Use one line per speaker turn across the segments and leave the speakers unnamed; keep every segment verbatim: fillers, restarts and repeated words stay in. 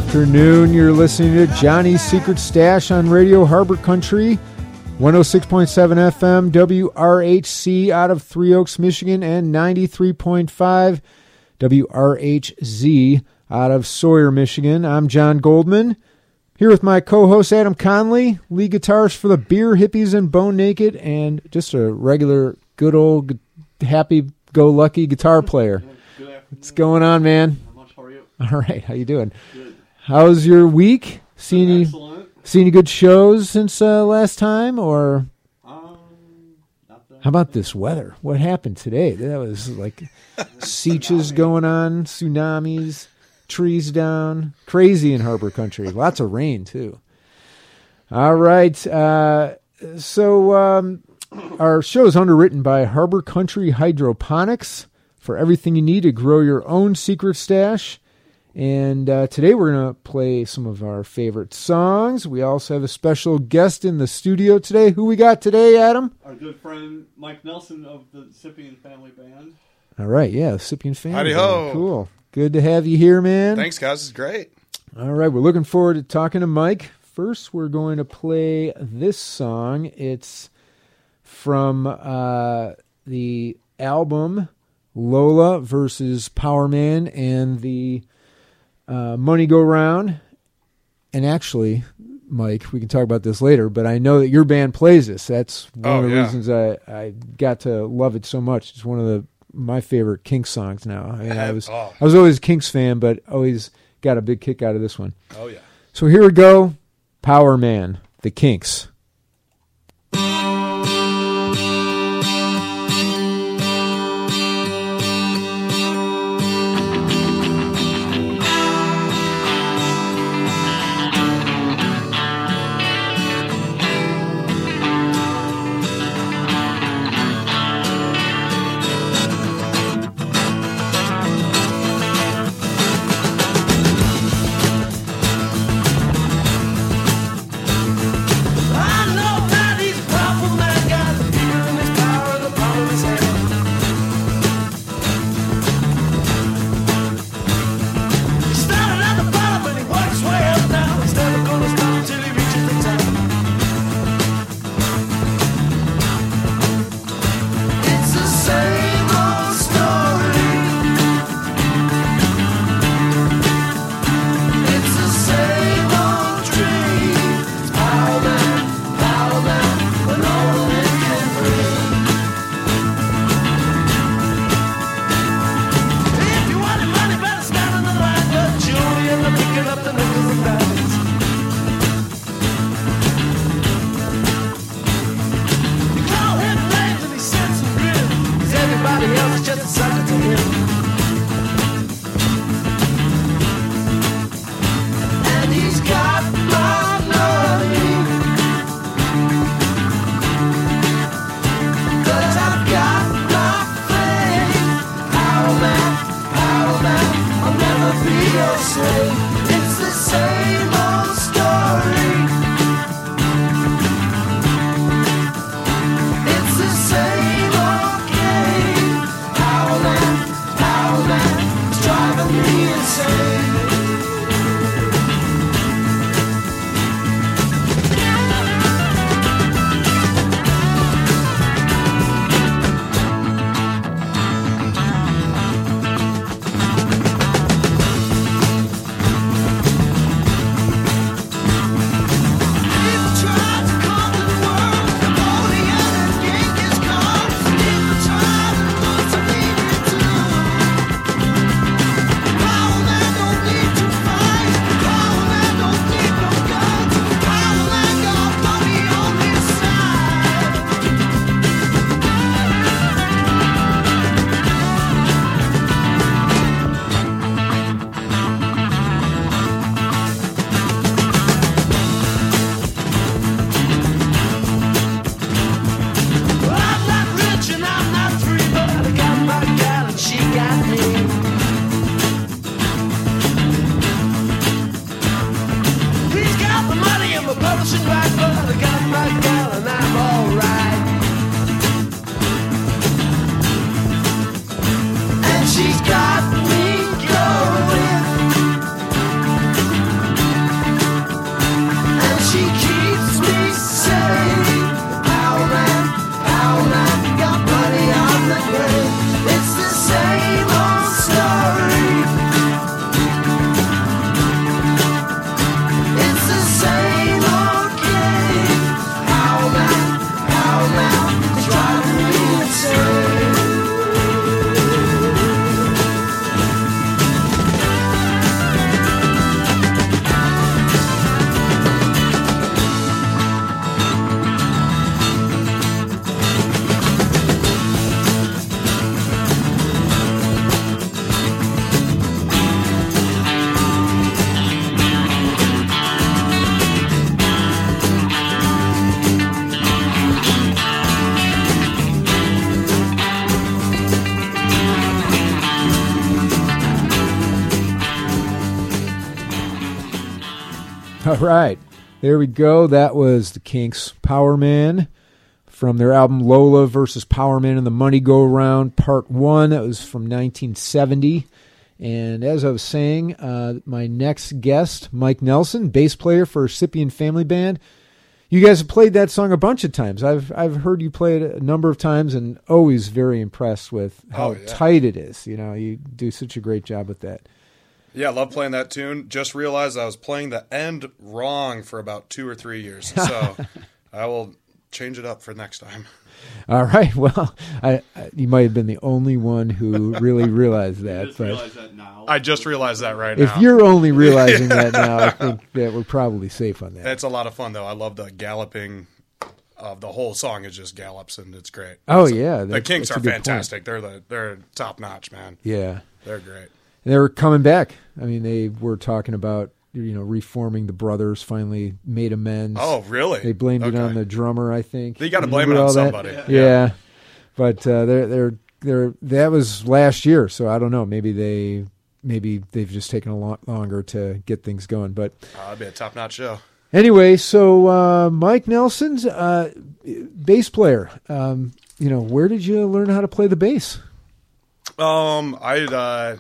afternoon. You're listening to Johnny's Secret Stash on Radio Harbor Country, one oh six point seven F M, W R H C out of Three Oaks, Michigan, and ninety-three point five W R H Z out of Sawyer, Michigan. I'm John Goldman, here with my co-host Adam Conley, lead guitarist for the Beer Hippies and Bone Naked, and just a regular, good old, happy-go-lucky guitar player. What's going on, man?
How are you?
All right, how you doing?
Good.
How's your week? Seen any,
Excellent.
seen any good shows since uh, last time, or
Um, not that
how about this weather? What happened today? That was like sieges going on, tsunamis, trees down, crazy in Harbor Country. Lots of rain too. All right, uh, so um, our show is underwritten by Harbor Country Hydroponics for everything you need to grow your own secret stash. And uh, today we're going to play some of our favorite songs. We also have a special guest in the studio today. Who we got today, Adam?
Our good friend Mike Nelson of the Scypian Family Band.
All right, yeah, Scypian Family.
Howdy ho.
Cool. Good to have you here, man.
Thanks, guys. This is great.
All right, we're looking forward to talking to Mike. First, we're going to play this song. It's from uh, the album Lola versus Power Man and the uh, Money Go Round. And actually, Mike, we can talk about this later, but I know that your band plays this. That's one
Oh,
of the
yeah.
reasons I, I got to love it so much. It's one of the my favorite Kinks songs now. I mean, I was
Oh.
I was always a Kinks fan, but always got a big kick out of this one.
Oh, yeah.
So here we go, Power Man, the Kinks.
She's got me going.
All right. There we go. That was the Kinks' Power Man from their album Lola versus Power Man and the Money Go Round Part one. That was from nineteen seventy. And as I was saying, uh, my next guest, Mike Nelson, bass player for Scypian Family Band. You guys have played that song a bunch of times. I've I've heard you play it a number of times and always very impressed with how
oh, yeah.
tight it is. You know, you do such a great job with that.
Yeah, I love playing that tune. Just realized I was playing the end wrong for about two or three years. So I will change it up for next time.
All right. Well, I, I, you might have been the only one who really realized that.
just
but
realize that now.
I just realized that right
if
now.
you're only realizing that now, I think that we're probably safe on that.
It's a lot of fun, though. I love the galloping of the whole song. Is just gallops, and it's great.
Oh,
so,
yeah.
The Kinks
that's
are
a good
fantastic.
point.
They're the they're top notch, man.
Yeah.
They're great.
And they were coming back. I mean, they were talking about, you know, reforming the Brothers, finally made amends.
Oh, really?
They blamed
okay.
it on the drummer, I think.
You got to blame it
Remember
on
all that?
somebody.
Yeah.
Yeah.
yeah. But uh, they're they're they're that was last year, so I don't know. Maybe they maybe they've just taken a lot longer to get things going. But
Uh, it'd be a top notch show.
anyway, so uh, Mike Nelson's uh, bass player. Um, you know, where did you learn how to play the bass?
Um, I uh,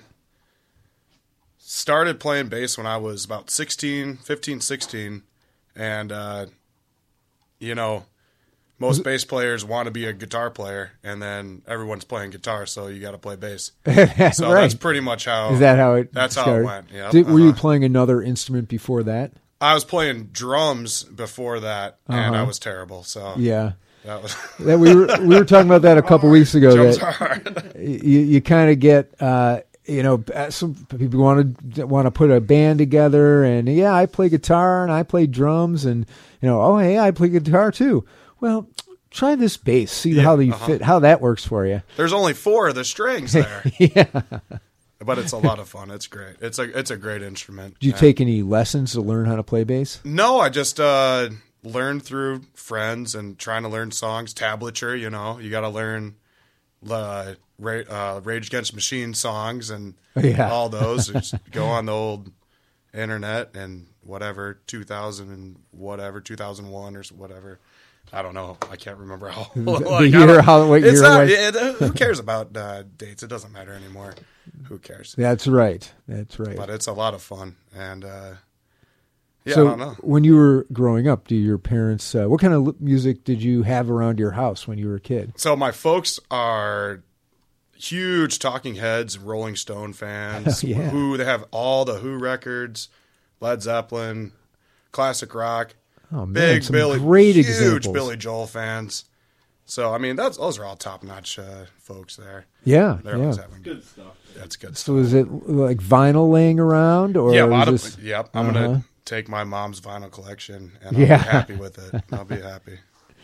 started playing bass when I was about sixteen, fifteen, sixteen. And, uh, you know, most bass players want to be a guitar player, and then everyone's playing guitar, so you got to play bass. So
right.
that's pretty much how.
Is that how it?
That's how
started?
it went. Yeah.
Did, were you
uh-huh.
playing another instrument before that?
I was playing drums before that, and
Uh-huh.
I was terrible. So
Yeah.
that was.
That we were we were talking about that a couple weeks ago.
Drums
that
are hard.
you you kind of get uh, you know some people want to want to put a band together, and yeah, I play guitar and I play drums, and you know, oh hey, I play guitar too. Well, try this bass, see
Yeah,
how you
uh-huh.
fit, how that works for you.
There's only four of the strings there.
Yeah.
But it's a lot of fun. It's great. It's a it's a great instrument.
Did you
And-
take any lessons to learn how to play bass?
No, I just uh, learned through friends and trying to learn songs. Tablature, you know, you got to learn uh, Ra- uh, Rage Against the Machine songs and
Yeah.
all those. Just go on the old internet and whatever, two thousand and whatever, two thousand one or whatever. I don't know. I can't remember how.
The
like, I
year,
don't-
how what
it's
year
not,
was?
it, uh, who cares about uh, dates? It doesn't matter anymore. Who cares?
That's right. That's right.
But it's a lot of fun. And uh, yeah,
so
I don't know.
when you were growing up, do your parents? Uh, what kind of li- music did you have around your house when you were a kid?
So my folks are huge Talking Heads, Rolling Stone fans.
Yeah.
Who they have all the Who records, Led Zeppelin, classic rock.
Oh man,
Big
some
Billy,
great
huge
examples.
Billy Joel fans. So I mean, that's those are all top notch uh, folks there.
Yeah,
They're
yeah.
always having
Good stuff.
That's good.
So is it like vinyl laying around, or
yeah, a
is
lot
this,
of, yep. I'm
Uh-huh.
gonna take my mom's vinyl collection, and I'll
Yeah.
be happy with it. I'll be happy.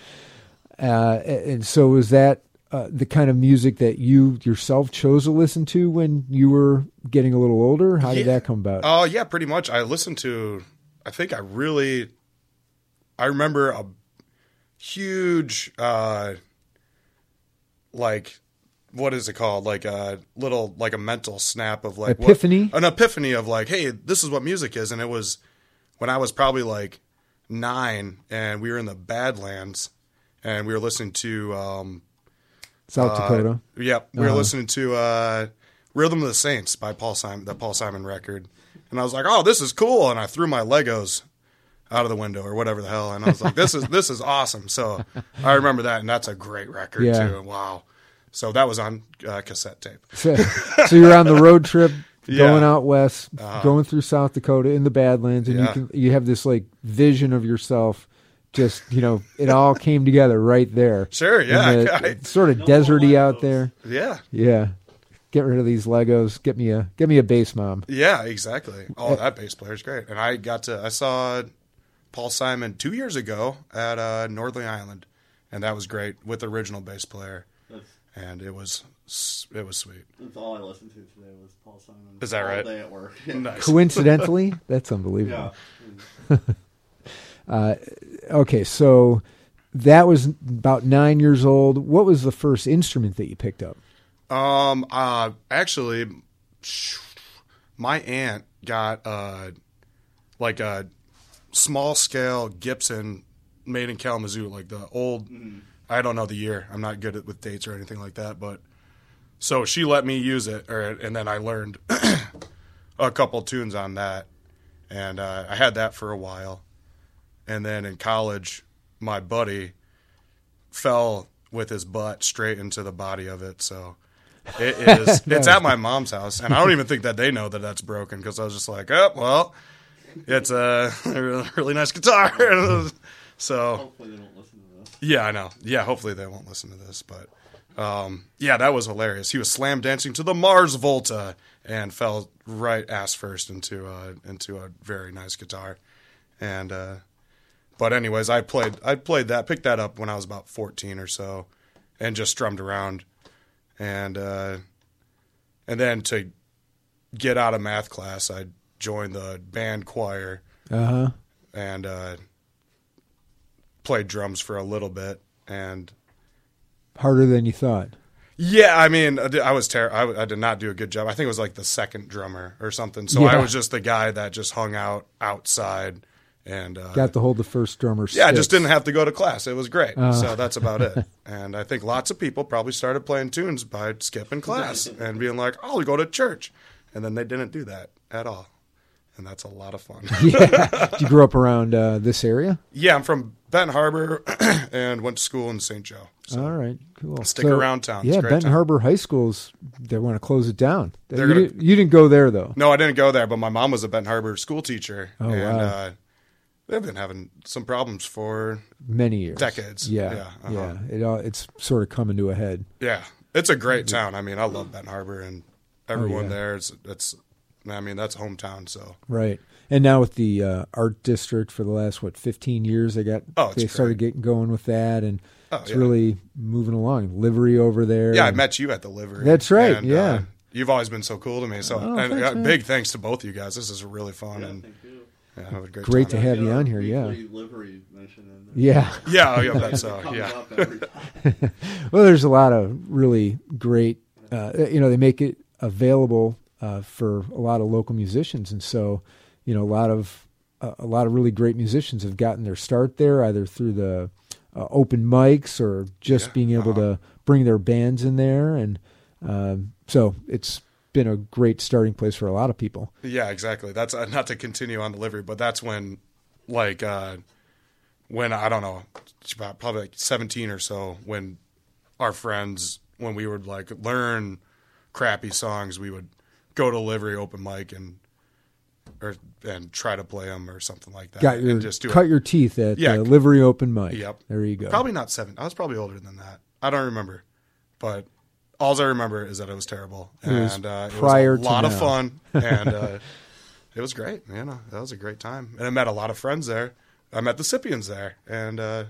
uh, and so is that uh, the kind of music that you yourself chose to listen to when you were getting a little older? How did
Yeah.
that come about?
Oh, yeah, pretty much. I listened to, I think I really, I remember a huge, uh, like, what is it called? Like a little, like a mental snap of like, what-
Epiphany?
an epiphany of like, hey, this is what music is. And it was when I was probably like nine and we were in the Badlands and we were listening to, um,
South
uh,
Dakota.
Yep, we were
Uh-huh.
listening to uh, "Rhythm of the Saints" by Paul Simon, the Paul Simon record, and I was like, "Oh, this is cool!" And I threw my Legos out of the window or whatever the hell, and I was like, "This is this is awesome!" So I remember that, and that's a great record
Yeah.
too. Wow! So that was on uh, cassette tape.
So, so you're on the road trip,
Yeah.
going out west,
Uh-huh.
going through South Dakota in the Badlands, and
Yeah.
you can you have this like vision of yourself. Just, you know, it all came together right there.
Sure, yeah,
In the-
I-
it's sort of
No
deserty
more
out
Legos.
there.
Yeah,
Yeah. Get rid of these Legos. Get me a get me a bass, Mom.
yeah, exactly. Oh, that bass player's great, and I got to I saw Paul Simon two years ago at uh, Northern Island, and that was great with the original bass player,
That's,
and it was it was sweet.
that's all I listened to today was Paul Simon.
Is that
all
right?
day at work.
Nice.
Coincidentally, that's unbelievable.
Yeah.
Uh, okay, so that was about nine years old. What was the first instrument that you picked up?
Um. Uh. Actually, my aunt got uh, like a small scale Gibson made in Kalamazoo, like the old. Mm. I don't know the year. I'm not good at with dates or anything like that, but so she let me use it, or and then I learned a couple tunes on that, and uh, I had that for a while, and then in college, my buddy fell with his butt straight into the body of it, so. It is. It's at my mom's house, and I don't even think that they know that that's broken because I was just like, oh, well, it's a really, really nice guitar. So
hopefully they don't listen to this.
Yeah, I know. Yeah, hopefully they won't listen to this. But um, yeah, that was hilarious. He was slam dancing to the Mars Volta and fell right ass first into a, into a very nice guitar. And uh, but anyways, I played I played that, picked that up when I was about fourteen or so, and just strummed around. And uh, and then to get out of math class, I joined the band choir
uh-huh.
and uh, played drums for a little bit. And
harder than you thought.
Yeah, I mean, I was ter- I, I did not do a good job. I think it was like the second drummer or something. So
yeah.
I was just the guy that just hung out outside. And uh,
got to hold the first drummer
Yeah, I
sticks.
just didn't have to go to class. It was great.
Uh.
So that's about it. And I think lots of people probably started playing tunes by skipping class and being like, oh, I'll go to church. And then they didn't do that at all. And that's a lot of fun.
Yeah. Did you grow up around uh, this area?
Yeah, I'm from Benton Harbor and went to school in Saint Joe. So
all right, cool.
Stick
so,
around town. It's
yeah,
a great
Benton
town.
Harbor High Schools, they want to close it down. You,
gonna-
didn't, you didn't go there, though.
No, I didn't go there, but my mom was a Benton Harbor school teacher.
Oh,
and
wow.
uh, they've been having some problems for
Many years.
decades.
Yeah,
Yeah.
yeah.
uh-huh.
It all, it's sort of coming to a head.
Yeah, it's a great town. I mean, I love Benton Harbor and everyone
Oh, yeah.
there. It's, it's, I mean, that's hometown. So
Right. And now with the uh, art district for the last, what, fifteen years, they got
Oh, it's
they started
great.
getting going with that, and
Oh,
it's
yeah.
really moving along. Livery over there.
yeah, I
and-
met you at the livery.
That's right,
And,
yeah.
uh, you've always been so cool to me. So,
Oh,
and,
thanks,
uh,
man.
big thanks to both you guys. This is really fun.
Yeah,
and
thank you.
yeah, I have a great,
Great
time.
to have
Get
you
a
on here, yeah.
weekly livery mention in there.
Yeah.
Yeah, oh, yeah, that's uh,
Comes
yeah.
up every time.
Well, there's a lot of really great, uh, you know, they make it available uh, for a lot of local musicians. And so, you know, a lot of, uh, a lot of really great musicians have gotten their start there, either through the uh, open mics or just
Yeah,
being able
uh-huh.
to bring their bands in there. And um, so it's been a great starting place for a lot of people.
Yeah, exactly. That's uh, not to continue on the livery, but that's when, like, uh, when I don't know, it's about probably like seventeen or so, when our friends, when we would like learn crappy songs, we would go to livery open mic and or and try to play them or something like that.
Got your
and just do
cut
it.
your teeth at
Yeah.
the livery open mic.
Yep.
There you go.
Probably not seven. I was probably older than that. I don't remember, but all I remember is that it was terrible,
It was
and uh, it
prior
was
to
a lot of
now.
fun, and uh, it was great. You know, that was a great time, and I met a lot of friends there. I met the Scipions there, and uh,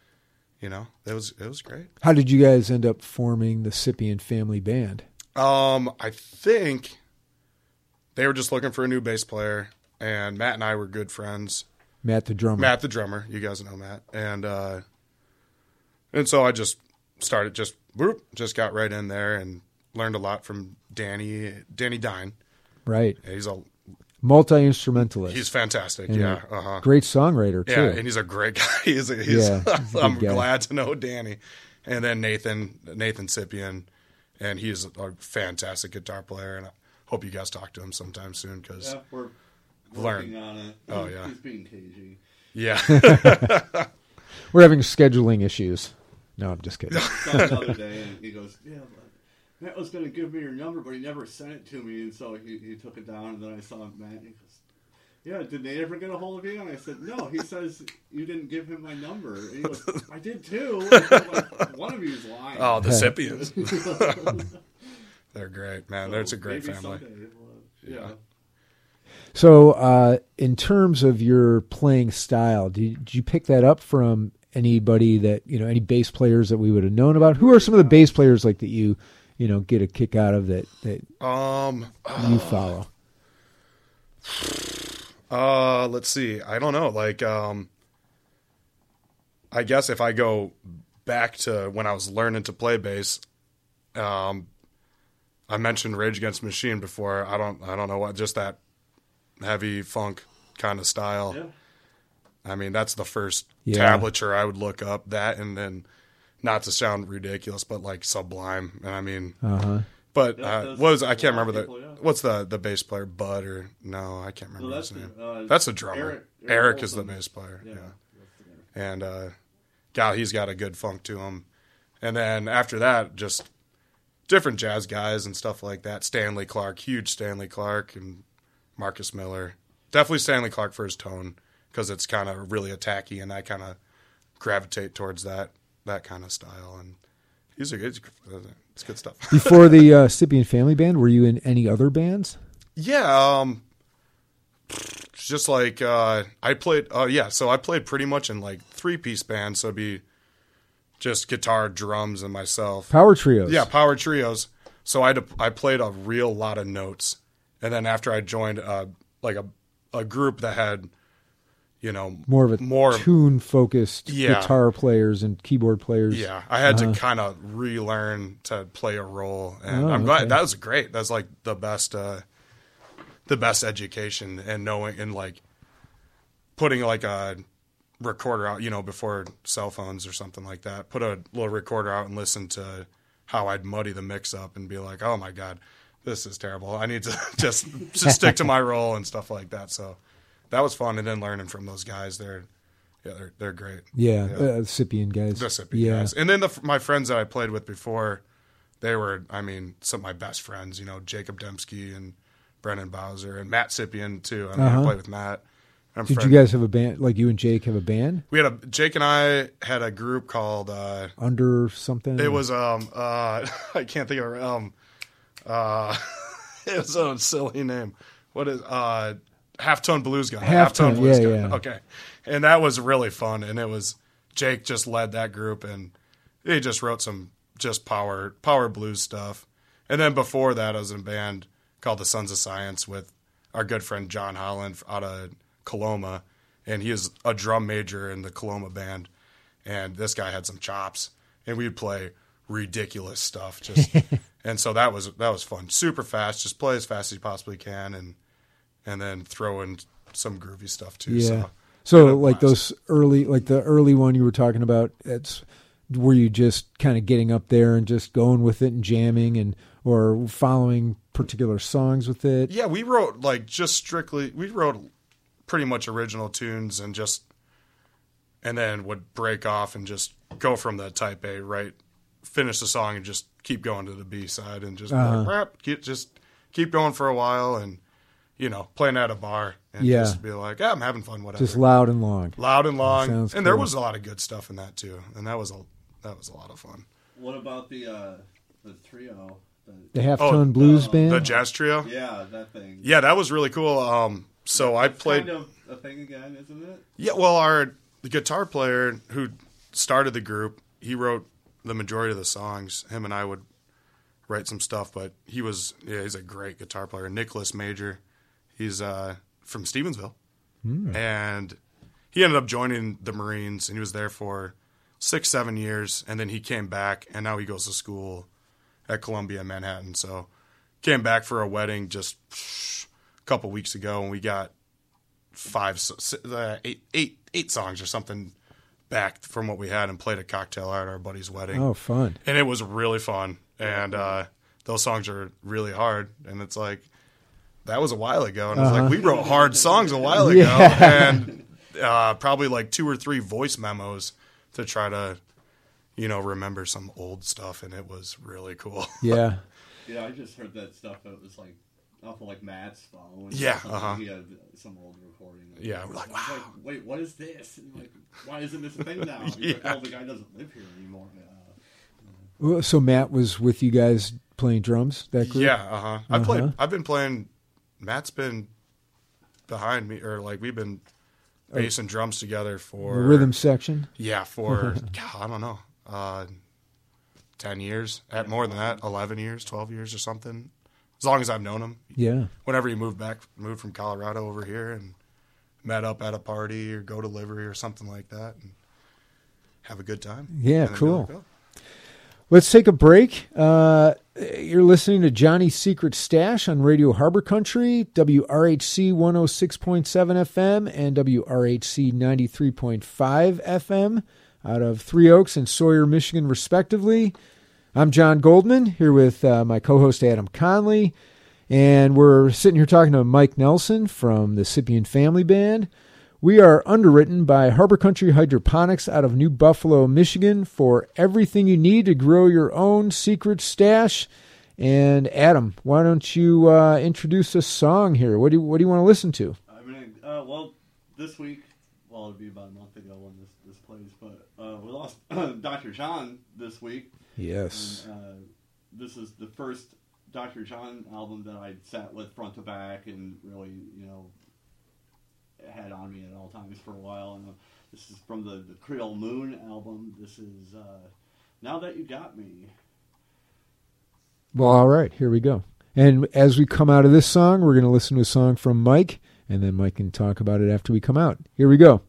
you know, it was it was great.
How did you guys end up forming the Scipion family band?
Um, I think they were just looking for a new bass player, and Matt and I were good friends.
Matt the drummer.
Matt the drummer, you guys know Matt, and uh, and so I just started just whoop, just got right in there and learned a lot from Danny Danny Dine.
Right.
He's a
Multi-instrumentalist.
he's fantastic.
And
Yeah,
a
uh huh.
Great songwriter, too.
Yeah, and he's a great guy. He's, a, he's
Yeah, he's a
I'm
good guy.
glad to know Danny, and then Nathan Nathan Scipion, and he's a fantastic guitar player, and I hope you guys talk to him sometime soon because
Yeah, we're
Learn.
working on it.
Oh, yeah.
He's being cagey.
yeah.
We're having scheduling issues. No, I'm just kidding.
Saw him the other day, and he goes, "Yeah, but Matt was going to give me your number, but he never sent it to me, and so he, he took it down." And then I saw Matt, and he goes, "Yeah, did Nate ever get a hold of you?" And I said, "No, he says you didn't give him my number." And he goes, "I did too." And I'm like, one of you's lying.
Oh, the Scipions. They're great, man. That's a great
Maybe
family.
someday we'll-
Yeah.
So, uh, in terms of your playing style, did, did you pick that up from anybody that, you know, any bass players that we would have known about? Who are some of the bass players like that you, you know, get a kick out of that, that
Um.
you follow?
Uh. Let's see. I don't know. Like. Um. I guess if I go back to when I was learning to play bass, um, I mentioned Rage Against the Machine before. I don't. I don't know what. Just that heavy funk kind of style.
Yeah.
I mean, that's the first
Yeah.
tablature I would look up. That, and then, not to sound ridiculous, but like Sublime. And I mean,
Uh-huh.
but
Yeah,
uh,
those-
what was I
a
can't
lot of
remember
people,
the
yeah.
what's the the bass player Bud or no I can't remember
So
his
that's
name.
the, uh,
That's the drummer.
Eric,
Eric is the
Olson.
bass player. Yeah,
Yeah. That's the guy.
and uh, God, he's got a good funk to him. And then after that, just different jazz guys and stuff like that. Stanley Clark, huge Stanley Clark, and Marcus Miller. Definitely Stanley Clark for his tone because it's kind of really attacky, and I kind of gravitate towards that that kind of style. And he's a good, it's good stuff.
Before the uh, Sippian Family Band, were you in any other bands?
Yeah, um, just like uh, I played. Uh, yeah, so I played pretty much in like three piece bands. So it'd be just guitar, drums, and myself.
Power trios.
Yeah, power trios. So I I played a real lot of notes, and then after I joined uh, like a a group that had, you know,
More of a
more
tune-focused
Yeah.
guitar players and keyboard players.
Yeah, I had
Uh-huh.
to kind of relearn to play a role, and
Oh,
I'm glad
okay.
that was great. That's like the best, uh, the best education, and knowing and like putting like a recorder out, you know, before cell phones or something like that. Put a little recorder out and listen to how I'd muddy the mix up and be like, oh my god, this is terrible. I need to just just stick to my role and stuff like that. So that was fun, and then learning from those guys, they're yeah, they're they're great.
Yeah,
Yeah.
Uh, Sippian guys.
Mississippi
yeah.
guys. And then the, my friends that I played with before, they were, I mean, some of my best friends, you know, Jacob Dembski and Brennan Bowser and Matt Sippian too. I mean,
Uh-huh.
I played with Matt. I'm
Did
friend-
you guys have a band, like you and Jake have a band?
We had a, Jake and I had a group called, uh,
Under something?
it was, um, uh, I can't think of, um, uh, it was a silly name. What is, uh, Halftone Blues Gun.
Halftone,
Blues
yeah,
Gun.
yeah.
Okay. And that was really fun. And it was, Jake just led that group, and he just wrote some just power power blues stuff. And then before that, I was in a band called the Sons of Science with our good friend John Holland out of Coloma, and he was a drum major in the Coloma band. And this guy had some chops, and we'd play ridiculous stuff. Just and so that was that was fun. Super fast, just play as fast as you possibly can, and and then throw in some groovy stuff too.
Yeah.
So,
So,
had a
like
blast.
those early, like the early one you were talking about, it's were you just kind of getting up there and just going with it and jamming, and or following particular songs with it?
Yeah, we wrote like just strictly. We wrote pretty much original tunes, and just and then would break off and just go from the type A, right? Finish the song and just keep going to the B side, and just be
Uh-huh.
like, rap, keep, just keep going for a while, and you know, playing at a bar, and
Yeah.
just be like, yeah, I'm having fun, whatever.
Just loud and long.
Loud and long,
Sounds
and there
cool.
was a lot of good stuff in that too, and that was a that was a lot of fun.
What about the uh, the trio? The,
The Halftone
Oh,
Blues
uh,
Band.
The jazz trio,
yeah, that thing.
yeah, that was really cool. Um, so I
It's
played.
kind of a thing again, isn't it?
Yeah, well, our the guitar player who started the group, he wrote the majority of the songs. Him and I would write some stuff, but he was yeah, he's a great guitar player. Nicholas Major, he's uh, from Stevensville, and he ended up joining the Marines, and he was there for six, seven years, and then he came back, and now he goes to school at Columbia in Manhattan. So came back for a wedding just a couple weeks ago, and we got five, s- uh, eight, eight, eight songs or something back from what we had, and played a cocktail at our buddy's wedding.
Oh, fun.
And it was really fun. And uh, those songs are really hard. And it's like, that was a while ago. And I was
Uh-huh.
like, we wrote hard songs a while ago.
Yeah.
And uh, probably like two or three voice memos to try to, you know, remember some old stuff. And it was really cool.
Yeah.
Yeah, I just heard that stuff. It was like off of like Matt's phone.
Yeah,
Something.
uh-huh.
He had some old recording.
Yeah, we're like,
I was
wow.
like, wait, what is this? And like, why isn't this a thing now? He's like,
Yeah.
oh, the guy doesn't live here anymore. Uh,
Well, So Matt was with you guys playing drums, that group?
Yeah, uh-huh. I
Uh-huh.
played, I've been playing, Matt's been behind me, or like we've been bass and drums together for
The rhythm section?
Yeah, for God, I don't know, uh, ten years, at more than that, eleven years, twelve years, or something. As long as I've known him.
Yeah.
Whenever he moved back, moved from Colorado over here, and met up at a party or go to livery or something like that, and have a good time.
Yeah,
And then be
cool.
like, oh.
Let's take a break. Uh, You're listening to Johnny's Secret Stash on Radio Harbor Country, W R H C one oh six point seven F M and W R H C ninety-three point five F M out of Three Oaks and Sawyer, Michigan, respectively. I'm John Goldman, here with uh, my co-host Adam Conley, and we're sitting here talking to Mike Nelson from the Sippian Family Band. We are underwritten by Harbor Country Hydroponics out of New Buffalo, Michigan, for everything you need to grow your own secret stash. And Adam, why don't you uh, introduce a song here? What do you, what do you want to listen to?
I mean, uh, well, this week, well, it'd be about a month ago when this, this plays, but uh, we lost Doctor John this week.
Yes.
And, uh, this is the first Doctor John album that I sat with front to back and really, you know, had on me at all times for a while. And uh, this is from the, the Creole Moon album. This is uh, Now That You Got Me.
Well, all right, here we go. And as we come out of this song, we're going to listen to a song from Mike, and then Mike can talk about it after we come out. Here we go.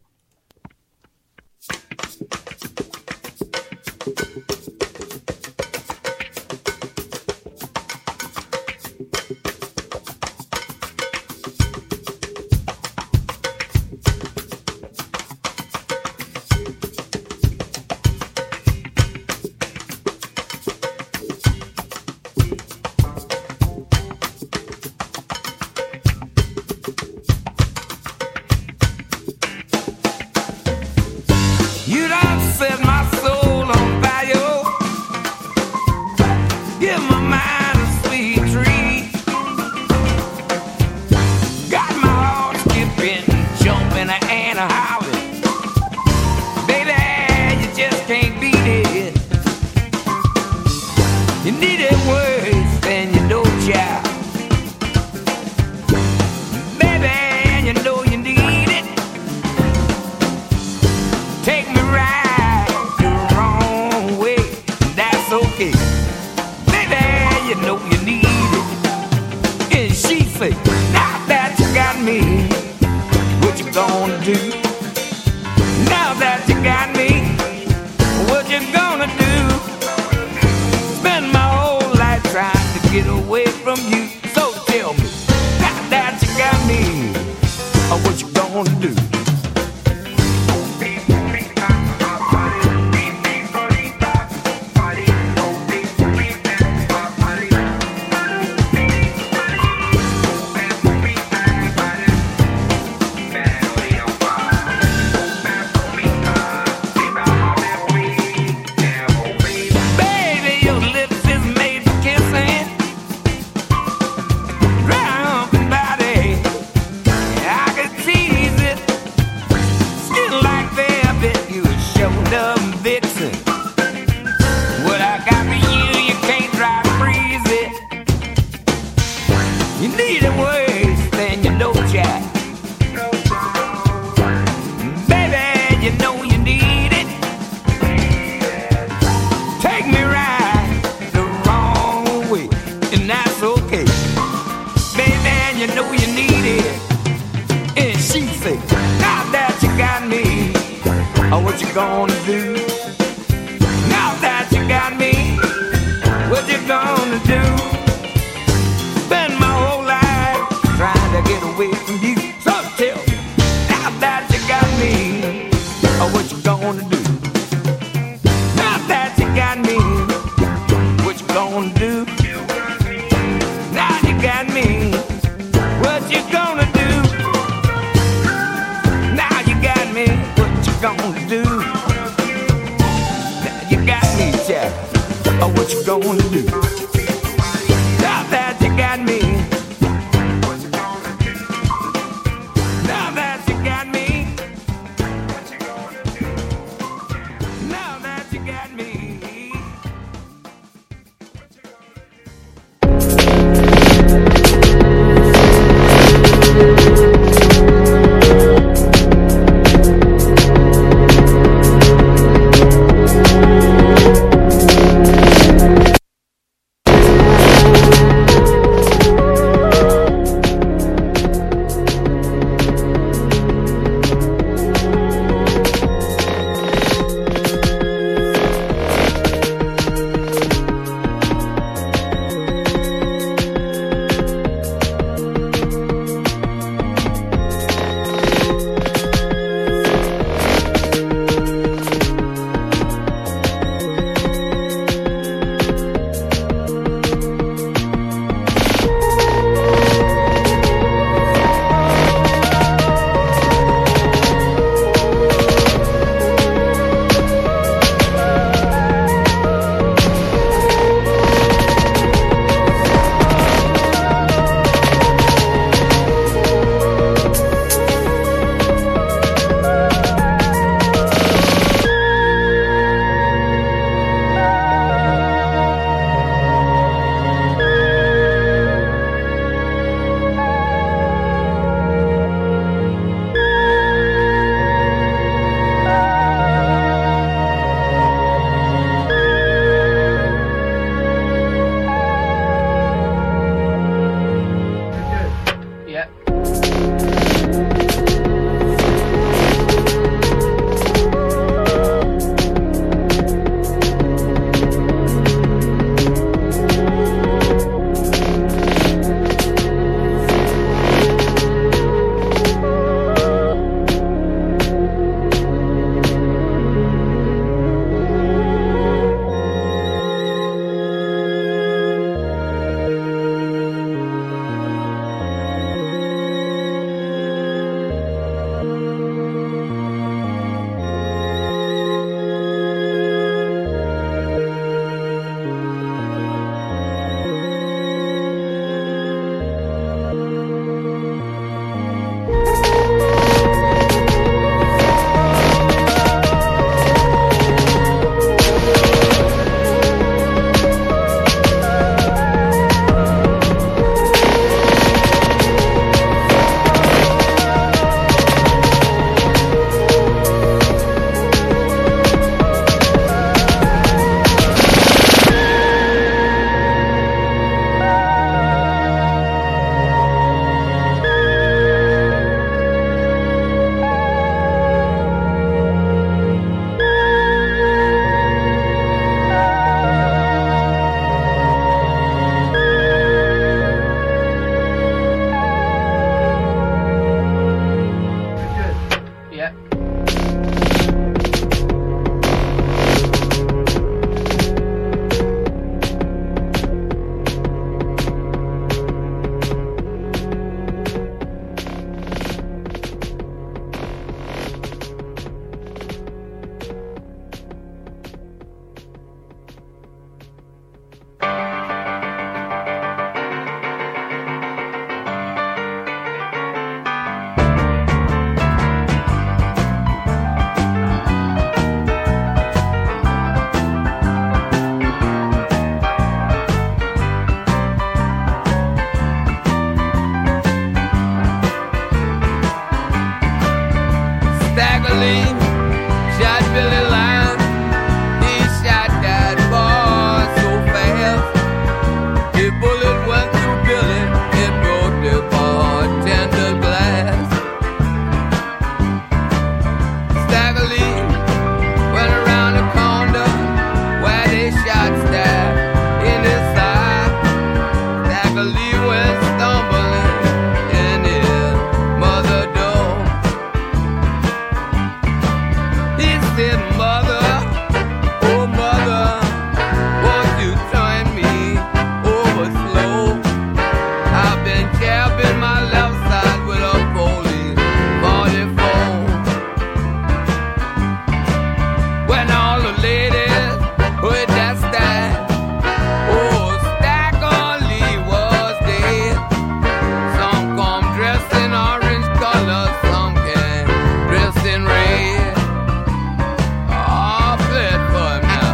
the ladies with that style. Oh, Stagger Lee was dead. Some come dressed in orange color, some can dressed in red. Oh, play it for him now.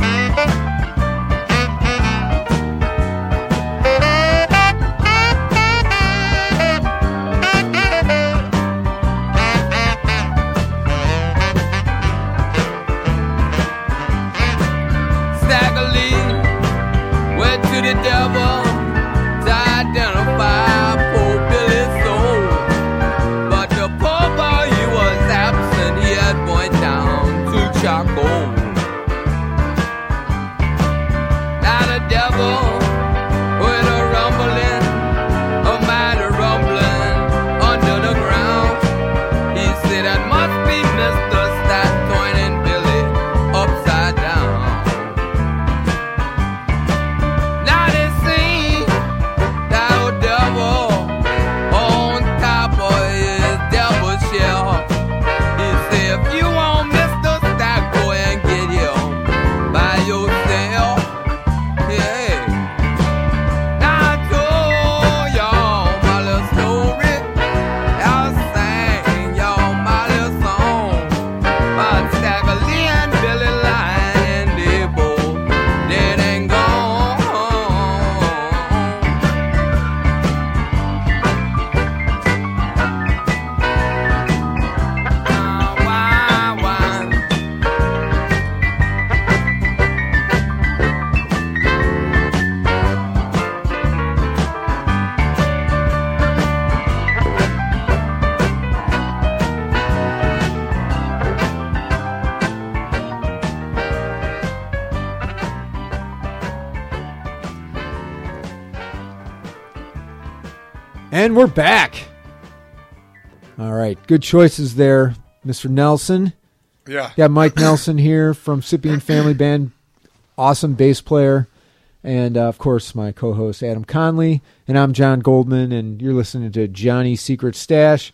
Stagger Lee went to the devil to identify poor Billy's soul. But the poor boy, he was absent. He had went down to charcoal. Now the devil with a rumbling, a mighty rumbling under the ground. He said that must be Mister Statoin and Billy upside down. Now they see that old devil on top of his devil shell. He said, if you want Mister Stack, go and get him by yourself. Yeah. Now I told y'all my little story. I'll sing y'all my little song about Stagger Lee and Billy Lion, and they both dead and gone. Why, why?
And we're back. All right. Good choices there, Mister Nelson.
Yeah.
Got Mike Nelson here from Scypian Family Band. Awesome bass player. And, uh, of course, my co-host, Adam Conley. And I'm John Goldman, and you're listening to Johnny's Secret Stash.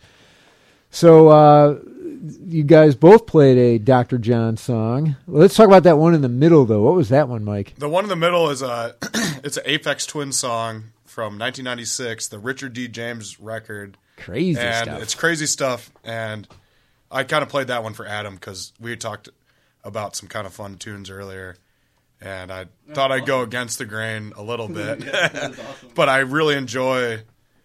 So uh, you guys both played a Doctor John song. Let's talk about that one in the middle, though. What was that one, Mike?
The one in the middle is a it's an Aphex Twin song from nineteen ninety-six, the Richard D. James record.
Crazy
and
stuff.
It's crazy stuff. And I kind of played that one for Adam because we had talked about some kind of fun tunes earlier. And I thought I'd go against the grain a little bit.
Yeah, that's awesome.
But I really enjoy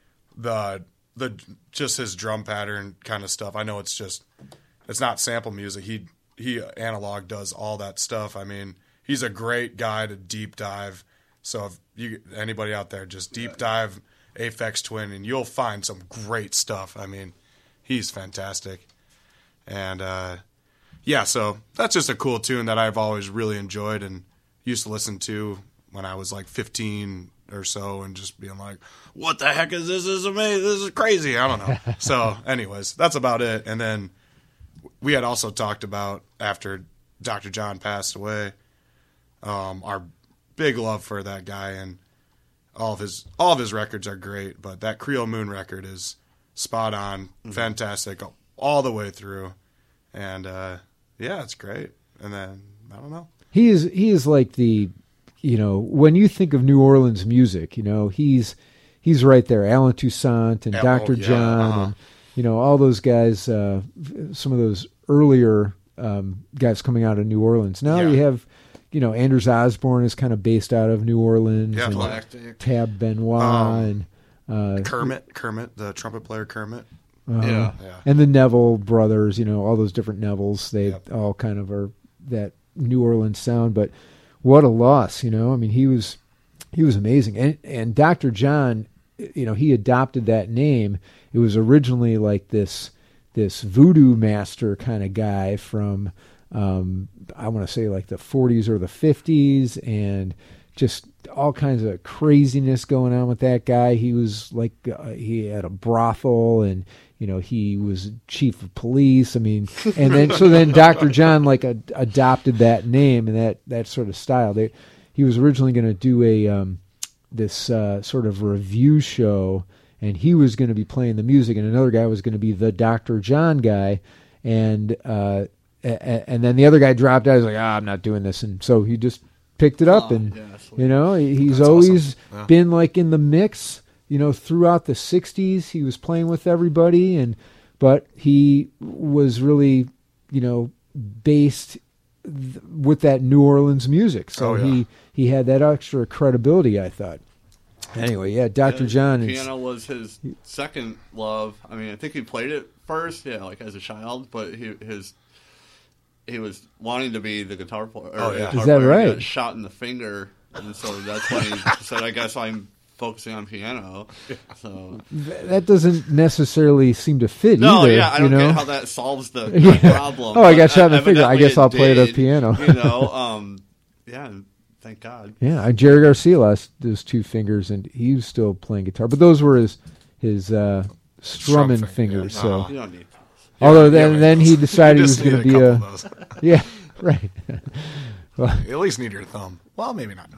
the the just his drum pattern kind of stuff. I know it's just it's not sample music. He he analog does all that stuff. I mean, he's a great guy to deep dive. So if you anybody out there, just deep dive Aphex Twin and you'll find some great stuff. I mean, he's fantastic. And uh, yeah, so that's just a cool tune that I've always really enjoyed and used to listen to when I was like fifteen or so and just being like, what the heck is this? This is amazing. This is crazy. I don't know. So anyways, that's about it. And then we had also talked about after Doctor John passed away, um, our big love for that guy, and all of his all of his records are great, but that Creole Moon record is spot on, mm-hmm. fantastic all the way through. And uh, yeah, it's great. And then I don't know.
He is he is like the, you know, when you think of New Orleans music, you know, he's he's right there. Alan Toussaint and
Yeah,
Doctor
oh, yeah,
John,
uh-huh.
and you know all those guys. Uh, some of those earlier um, guys coming out of New Orleans. Now
Yeah.
you have, you know, Anders Osborne is kind of based out of New Orleans.
Yeah,
and
Galactic.
Tab Benoit
Um,
and uh,
Kermit, Kermit, the trumpet player Kermit.
uh,
Yeah.
Yeah.
and the Neville brothers. You know, all those different Nevilles. They
Yep.
all kind of are that New Orleans sound. But what a loss, you know. I mean, he was he was amazing, and and Doctor John, you know, he adopted that name. It was originally like this this voodoo master kind of guy from um, I want to say like the forties or the fifties, and just all kinds of craziness going on with that guy. He was like uh, he had a brothel, and you know, he was chief of police. I mean, and then so then Doctor John like a, adopted that name and that that sort of style. They, he was originally going to do a um, this uh, sort of review show, and he was going to be playing the music, and another guy was going to be the Doctor John guy, and uh, and, and then the other guy dropped out. He's like, ah, I'm not doing this. And so he just picked it up.
Oh,
and,
yeah, sweet.
you know, he's
That's
always
awesome. Yeah.
been like in the mix, you know, throughout the sixties. He was playing with everybody. And, but he was really, you know, based th- with that New Orleans music. So
Oh, yeah.
he, he had that extra credibility, I thought. Anyway, yeah, Doctor
Yeah,
John is.
Piano was his second love. I mean, I think he played it first, yeah, like as a child, but he his he was wanting to be the guitar player. Or
Oh, yeah.
guitar
Is that
player. He
right?
got shot in the finger, and so that's when he said, "I guess I'm focusing on piano." So
Th- that doesn't necessarily seem to fit
no,
either.
yeah, I
you
don't
know?
get how that solves the
Yeah.
problem.
Oh, I got
but
shot in the finger. I
evidently
guess I'll
it
play the
did,
piano.
You know, um, yeah, thank God.
Yeah, I- Jerry Garcia lost those two fingers, and he was still playing guitar. But those were his his uh, strumming
Strum finger,
fingers.
yeah.
So,
Uh-huh.
You don't need.
although
Yeah,
then
yeah,
then
man.
he decided he
You
was
just
going to
need
be
a
a
couple of those.
yeah, right.
You at least need your thumb. Well, maybe not.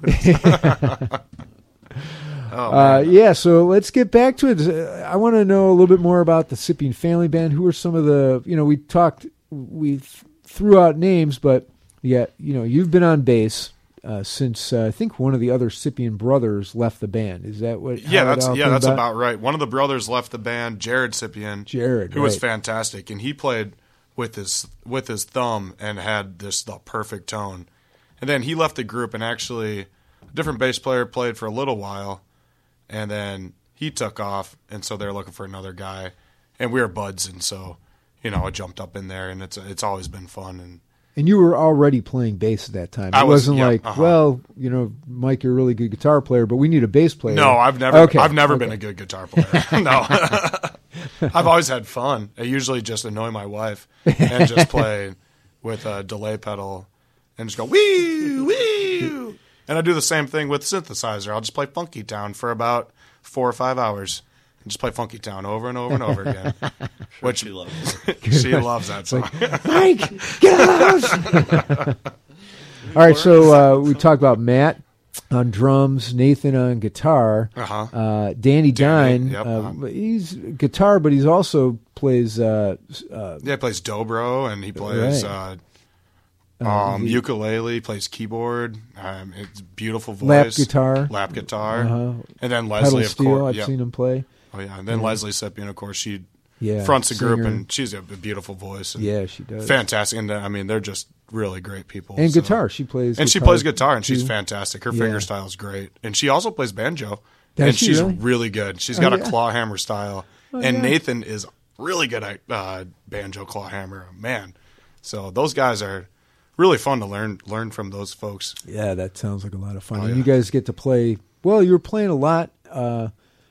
Oh,
Uh,
man.
yeah, so let's get back to it. Uh, I want to know a little bit more about the Sippian Family Band. Who are some of the, you know, we talked, we th- threw out names, but yeah, you know, you've been on bass uh, since uh, I think one of the other Sippian brothers left the band. Is that what?
Yeah,
how it
that's
all
yeah,
came
that's about right. One of the brothers left the band, Jared Sippian,
Jared,
who was
right.
fantastic, and he played with his with his thumb and had this the perfect tone. And then he left the group, and actually, a different bass player played for a little while, and then he took off, and so they're looking for another guy, and we were buds, and so you know I jumped up in there, and it's it's always been fun. And
And you were already playing bass at that time. It
I was,
wasn't
yeah,
like,
uh-huh.
well, you know, Mike, you're a really good guitar player, but we need a bass player.
no, I've never
Okay,
I've never
okay.
been a good guitar player. No, I've always had fun. I usually just annoy my wife and just play with a delay pedal and just go wee wee. And I do the same thing with synthesizer. I'll just play Funky Town for about four or five hours and just play Funky Town over and over and over again. Which
She loves
she loves that song.
Mike, get out of the house! All right, so uh, we talked about Matt on drums, Nathan on guitar,
Uh-huh.
uh, Danny Dine.
yep,
uh,
uh-huh.
he's guitar, but he's also plays uh, uh,
Yeah, he plays dobro and he plays
Right.
uh,
Uh,
um,
the-
ukulele, plays keyboard. Um, it's beautiful voice.
lap guitar,
Lap guitar.
Uh-huh.
And then
pedal
Leslie, of
steel.
course.
I've
yeah.
seen him play.
Oh, yeah. And then Leslie Sippian, of course, she
Yeah,
fronts the group,
singer.
and she's a beautiful voice. And
Yeah, she does.
fantastic. And uh, I mean, they're just really great people.
And
so-
guitar, she plays.
And she
guitar
plays guitar, and she's
too.
fantastic. Her
Yeah.
finger style is great. And she also plays banjo.
Does
and
she
she's
really?
good. She's
Oh,
got
yeah.
a claw hammer style.
Oh,
and
yeah.
Nathan is really good at uh, banjo claw hammer. Man. So those guys are really fun to learn learn from those folks.
Yeah, that sounds like a lot of fun.
Oh,
and
yeah.
you guys get to play. Well, you were playing a lot. Uh,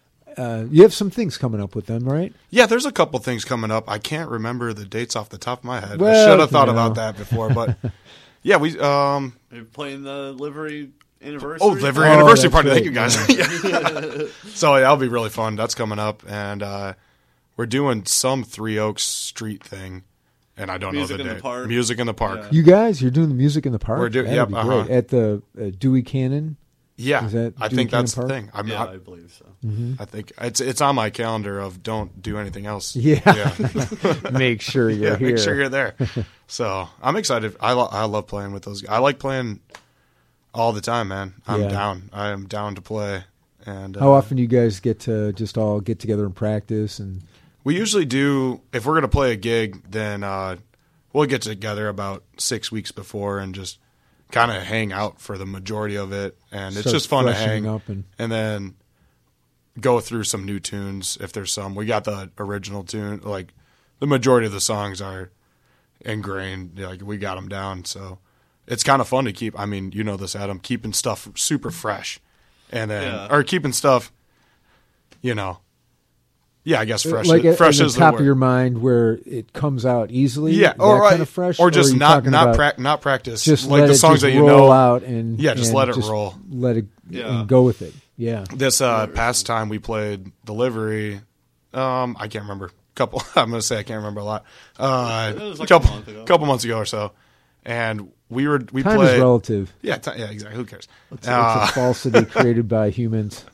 uh, you have some things coming up with them, right?
Yeah, there's a couple things coming up. I can't remember the dates off the top of my head. I
Well,
should have thought
you know.
about that before, but yeah, we um
They're playing the livery anniversary.
oh livery
Oh,
anniversary
that's
party.
right,
Thank you guys. Yeah. So that'll be really fun. That's coming up, and uh, we're doing some Three Oaks Street thing, and I don't
Music
know the
in the
date.
Park.
Music in the park.
Yeah.
You guys, you're doing the music in the park.
We're doing-
That'd
yep,
be
uh-huh.
great at the uh, Dewey Cannon.
Yeah,
Is that
I
Dewey
think that's
Cannon
the
Park?
thing. I'm,
Yeah,
I,
I believe so.
I think it's it's on my calendar of don't do anything else.
Yeah.
yeah.
Make sure you're
Yeah,
here.
make sure you're there. So I'm excited. I lo- I love playing with those guys. I like playing all the time, man. I'm
Yeah.
down. I am down to play. And uh,
How often do you guys get to just all get together and practice? And
we usually do. If we're gonna play a gig, then uh, we'll get together about six weeks before and just kind of hang out for the majority of it. And it's
start
just fun to
freshening
hang
up and
and then go through some new tunes if there's some. We got the original tune. Like the majority of the songs are ingrained. Like we got them down. So it's kind of fun to keep. I mean, you know this, Adam. Keeping stuff super fresh, and then
Yeah.
or keeping stuff, you know. Yeah, I guess fresh.
like at,
fresh
in the
is the
top
word.
of your mind where it comes out easily.
Yeah,
that
or
kind of fresh,
or just
are you
not
talking
not
about
prac not practice.
just
like
let
the
it
songs
just
that you
roll
know.
out and
Yeah, just
and
let it roll.
Let it
Yeah.
and go with it. Yeah.
This uh, past time we played Delivery, um, I can't remember. Couple, I'm gonna say I can't remember a lot. Uh,
It was like a
couple,
month ago.
couple months ago or so, and we were we
Time
played.
is relative.
Yeah, ti yeah, exactly. Who cares?
It's,
Uh,
it's a falsity created by humans.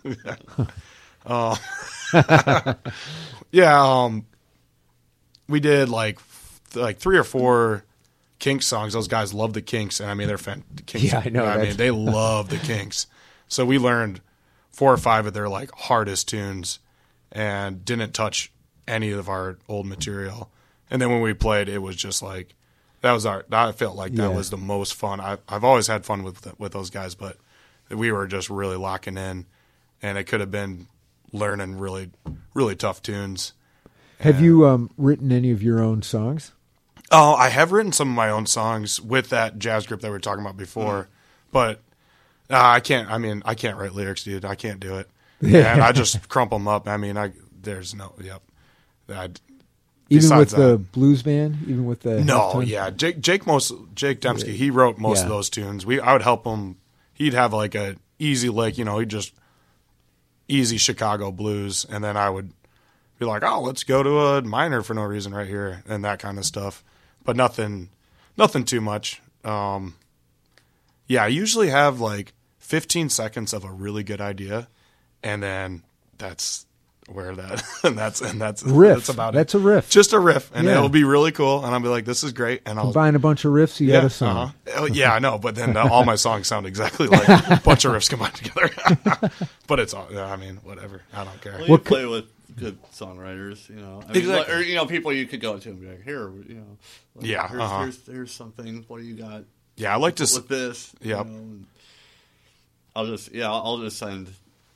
yeah, um, we did like th- like three or four Kinks songs. Those guys love the Kinks, and I mean they're fan. Kinks,
Yeah, I know,
I
that's-
mean they love the Kinks. So we learned four or five of their like hardest tunes, and didn't touch any of our old material. And then when we played, it was just like that was our. I felt like that
Yeah.
was the most fun. I, I've always had fun with with those guys, but we were just really locking in, and it could have been learning really really tough tunes.
Have you um, written any of your own songs?
Oh, I have written some of my own songs with that jazz group that we were talking about before, but uh, I can't. I mean, I can't write lyrics, dude. I can't do it. And I just crumple them up. I mean, I there's no. Yep. I,
Even with
besides
the
that-
blues band? Even with the
no,
halftime?
yeah, Jake, Jake most Jake Dembski, he wrote most
Yeah.
of those tunes. We, I would help him. He'd have like a easy lick, you know, he'd just easy Chicago blues, and then I would be like, oh, let's go to a minor for no reason right here, and that kind of stuff. But nothing, nothing too much. Um, yeah, I usually have like fifteen seconds of a really good idea, and then that's where that and that's and that's
Riff.
That's about
That's
it.
a riff.
Just a riff, and
Yeah.
it'll be really cool. And I'll be like, "This is great," and I'll
Combine a bunch of riffs, you
yeah,
got a song.
uh-huh. Oh, yeah, I know. But then uh, all my songs sound exactly like a bunch of riffs combined together. But it's all. I mean, whatever. I don't care.
Well, you
What
play with good songwriters, you know. I mean,
Exactly.
Or, you know, people you could go to and be like, here, you know. Like,
Yeah,
Here's,
uh-huh.
here's, here's something. What do you got
Yeah, I like to. s-
with this? you
Yep.
know, and I'll just, yeah, I'll, I'll just send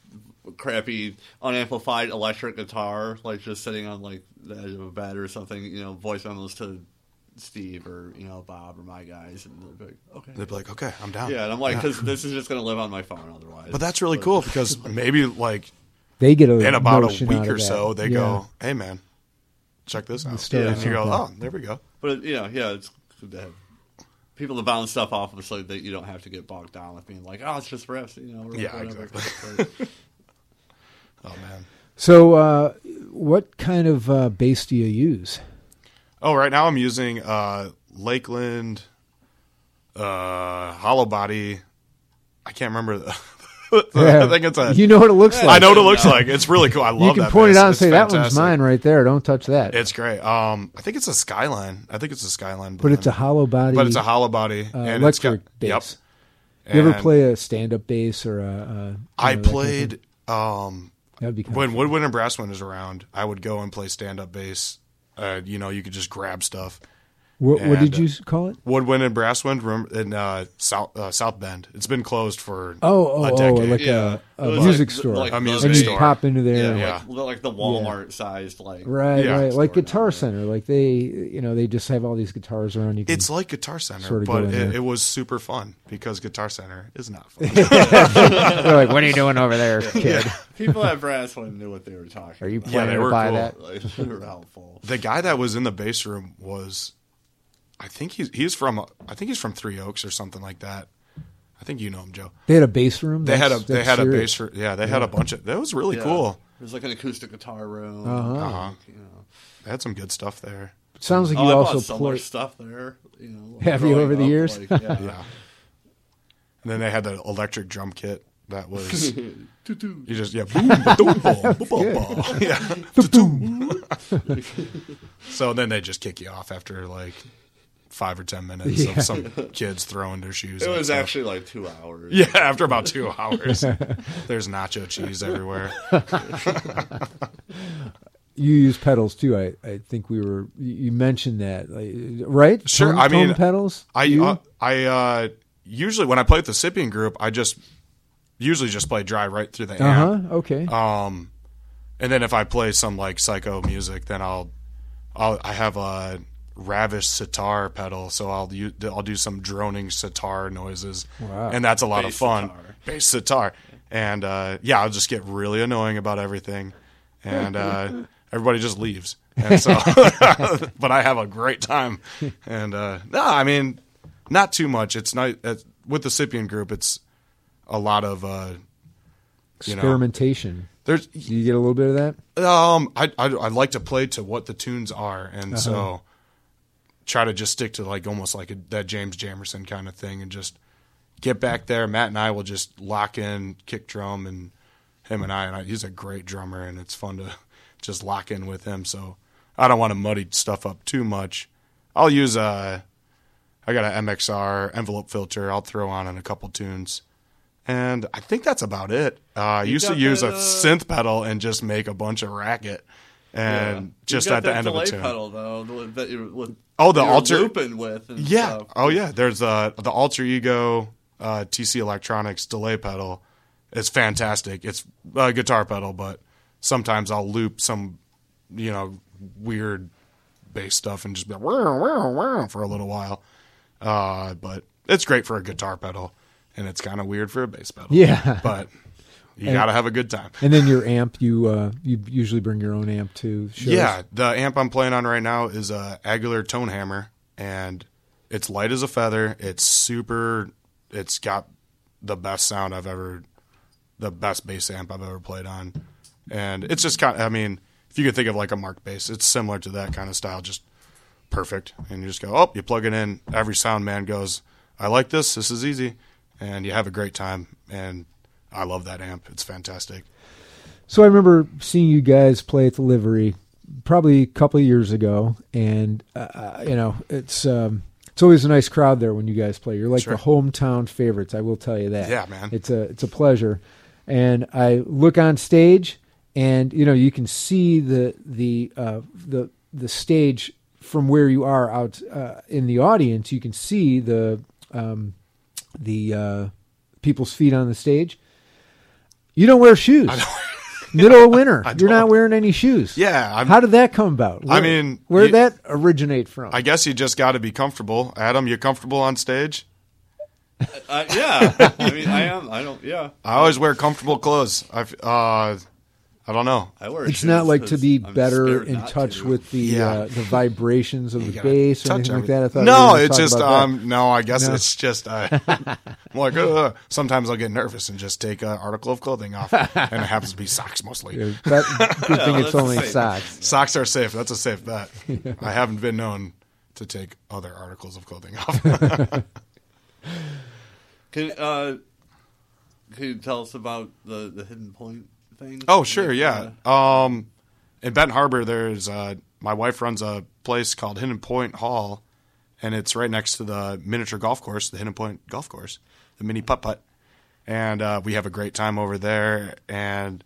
crappy unamplified electric guitar, like just sitting on like the edge of a bed or something, you know, voice memos to Steve or, you know, Bob or my guys. And they'll be like, okay.
They'd be like, "Okay, I'm down."
Yeah, and I'm like, because this is just going to live on my phone otherwise.
But that's really cool because maybe like
They get a
in about a
notion
week
out
or
of that.
so, they
Yeah.
go, "Hey, man, check this out."
start
And you go,
something.
"Oh, there we go."
But you know, yeah, it's good to have people to bounce stuff off of so that you don't have to get bogged down with being like, oh, it's just riffs, you know. Or
Yeah,
whatever.
exactly. Oh man.
So, uh, what kind of uh, bass do you use?
Oh, right now I'm using uh, Lakeland, uh, Hollow Body. I can't remember. The, I think it's a.
You know what it looks like.
I know what it looks like. It's really cool. I love
You can
that
point it
bass.
out and
It's
say that one's
fantastic.
mine right there. Don't touch that.
It's great. Um, I think it's a Skyline. I think it's a Skyline.
but it's a hollow body.
But it's a hollow body
uh,
and it's
electric
got,
bass.
Yep.
You ever
And
play a stand-up bass or a? a you
I
know, that kind of
played.
thing?
Um,
That'd be kind
when
of
Woodwind and Brasswind is around, I would go and play stand up bass. Uh, you know, you could just grab stuff.
What, what did
and,
you call it?
Woodwind and Brasswind room in uh, South uh, South Bend. It's been closed for
Oh, oh,
a
oh,
decade.
like
Yeah.
a, a
It was
music
like-
store.
like
A
the
music
and you
big-
store.
pop into there.
Yeah,
Yeah.
Like, like the Walmart sized, like
Right,
Yeah.
right. Like
store
Guitar
down
Center. Like they, you know, they just have all these guitars around. You can,
It's like Guitar Center,
Sort of go
but
in
it,
there.
it was super fun because Guitar Center is not fun.
they're like, "What are you doing over there, kid?
people at Brasswind knew what they were talking.
Are you
about.
planning
they
to
were
buy
cool.
that?"
Like, they were helpful.
The guy that was in the bass room was, I think he's he's from I think he's from Three Oaks or something like that. I think you know him, Joe.
They had a bass room.
They had a
That's-
they
that's
had a
serious.
bass room. Yeah, they had a bunch of. That was really
Yeah.
cool.
There's like an acoustic guitar room.
Uh-huh.
Uh-huh.
You know.
They had some good stuff there.
Sounds like
Oh,
you
I
also
bought so
play.
much stuff there. You know,
Have you
growing
over the
up,
years?
Like, yeah.
Yeah. And then they had the electric drum kit that was you
Toot-toot.
just yeah boom ba doom ba ba ba ba. Yeah Toot-toot. So then they just kick you off after like five or ten minutes
Yeah.
of some kids throwing their shoes.
It
and
was
stuff.
actually like two hours.
Yeah, after about two hours, there's nacho cheese everywhere.
You use pedals too. I, I think we were. You mentioned that, like, right?
Sure,
Tone-
I mean,
tone pedals.
I
You?
uh, I uh, usually when I play with the Scypian group, I just usually just play dry right through the
Uh
amp.
huh. Okay.
Um, and then if I play some like psycho music, then I'll, I'll I have a Ravish sitar pedal, so I'll u- I'll do some droning sitar noises,
Wow.
and that's a lot
Bass
of fun.
sitar.
Bass sitar, and uh, yeah, I'll just get really annoying about everything, and uh, everybody just leaves. And so, but I have a great time, and uh, no, I mean, not too much. It's not it's, with the Scypian group. It's a lot of uh, you know,
Experimentation.
there's
Do you get a little bit of that?
um, I, I I like to play to what the tunes are, and
Uh-huh.
so try to just stick to like almost like a, that James Jamerson kind of thing, and just get back there. Matt and I will just lock in kick drum, and him and I, and I, he's a great drummer, and it's fun to just lock in with him. So I don't want to muddy stuff up too much. I'll use uh I got an M X R envelope filter. I'll throw on in a couple tunes. And I think that's about it. Uh, I used to use
that,
a
uh,
synth pedal and just make a bunch of racket. And
Yeah.
just
You got
at the
that
end of a
delay
tune.
pedal though that you
Oh, the
you're
alter
looping with. And
Yeah.
stuff.
Oh, yeah. There's uh, the Alter Ego uh, T C Electronics delay pedal. It's fantastic. It's a guitar pedal, but sometimes I'll loop some, you know, weird bass stuff and just be like, wow, wow, wow, for a little while. Uh, but it's great for a guitar pedal, and it's kind of weird for a bass pedal.
Yeah.
But you
And-
got to have a good time.
And then your amp, you uh, you usually bring your own amp to shows.
Yeah, the amp I'm playing on right now is a Aguilar Tone Hammer, and it's light as a feather. It's super. It's got the best sound I've ever, the best bass amp I've ever played on, and it's just kind of. I mean, if you could think of like a Mark bass, it's similar to that kind of style, just perfect. And you just go, oh, you plug it in. Every sound man goes, I like this. This is easy, and you have a great time. And I love that amp. It's fantastic.
So I remember seeing you guys play at the Livery probably a couple of years ago, and uh, you know it's um, it's always a nice crowd there when you guys play. You're like
Sure.
the hometown favorites. I will tell you that.
Yeah, man.
It's a it's a pleasure. And I look on stage, and you know you can see the the uh, the the stage from where you are out uh, in the audience. You can see the um, the uh, people's feet on the stage. You don't wear shoes. Middle of winter.
I
You're not
don't.
wearing any shoes.
Yeah, I'm-
How did that come about?
I
Where-
mean,
where
you-
did that originate from?
I guess you just got to be comfortable. Adam, you comfortable on stage?
Uh, yeah. I mean, I am. I don't. Yeah.
I always wear comfortable clothes. I uh, I don't know.
I wear.
It's
shoes
not like to
'cause
be
I'm
better
scared
in
not
touch
to.
with the
Yeah.
uh, the vibrations of the
gotta
bass or
touch
anything like
everything.
that. I thought we
no,
were gonna
it's
talk
just
about that.
um, no. I guess
No.
it's just uh, I'm like uh, sometimes I'll get nervous and just take an article of clothing off, and it happens to be socks mostly.
Yeah, that, good thing it's
that's
only
the same.
socks.
Socks are safe. That's a safe bet. I haven't been known to take other articles of clothing off.
Can uh, can you tell us about the the Hidden Point thing?
Oh, sure,
Like,
yeah.
uh,
Um, in Benton Harbor, there's uh, my wife runs a place called Hidden Point Hall, and it's right next to the miniature golf course, the Hidden Point Golf Course, the mini putt putt, and uh, we have a great time over there. And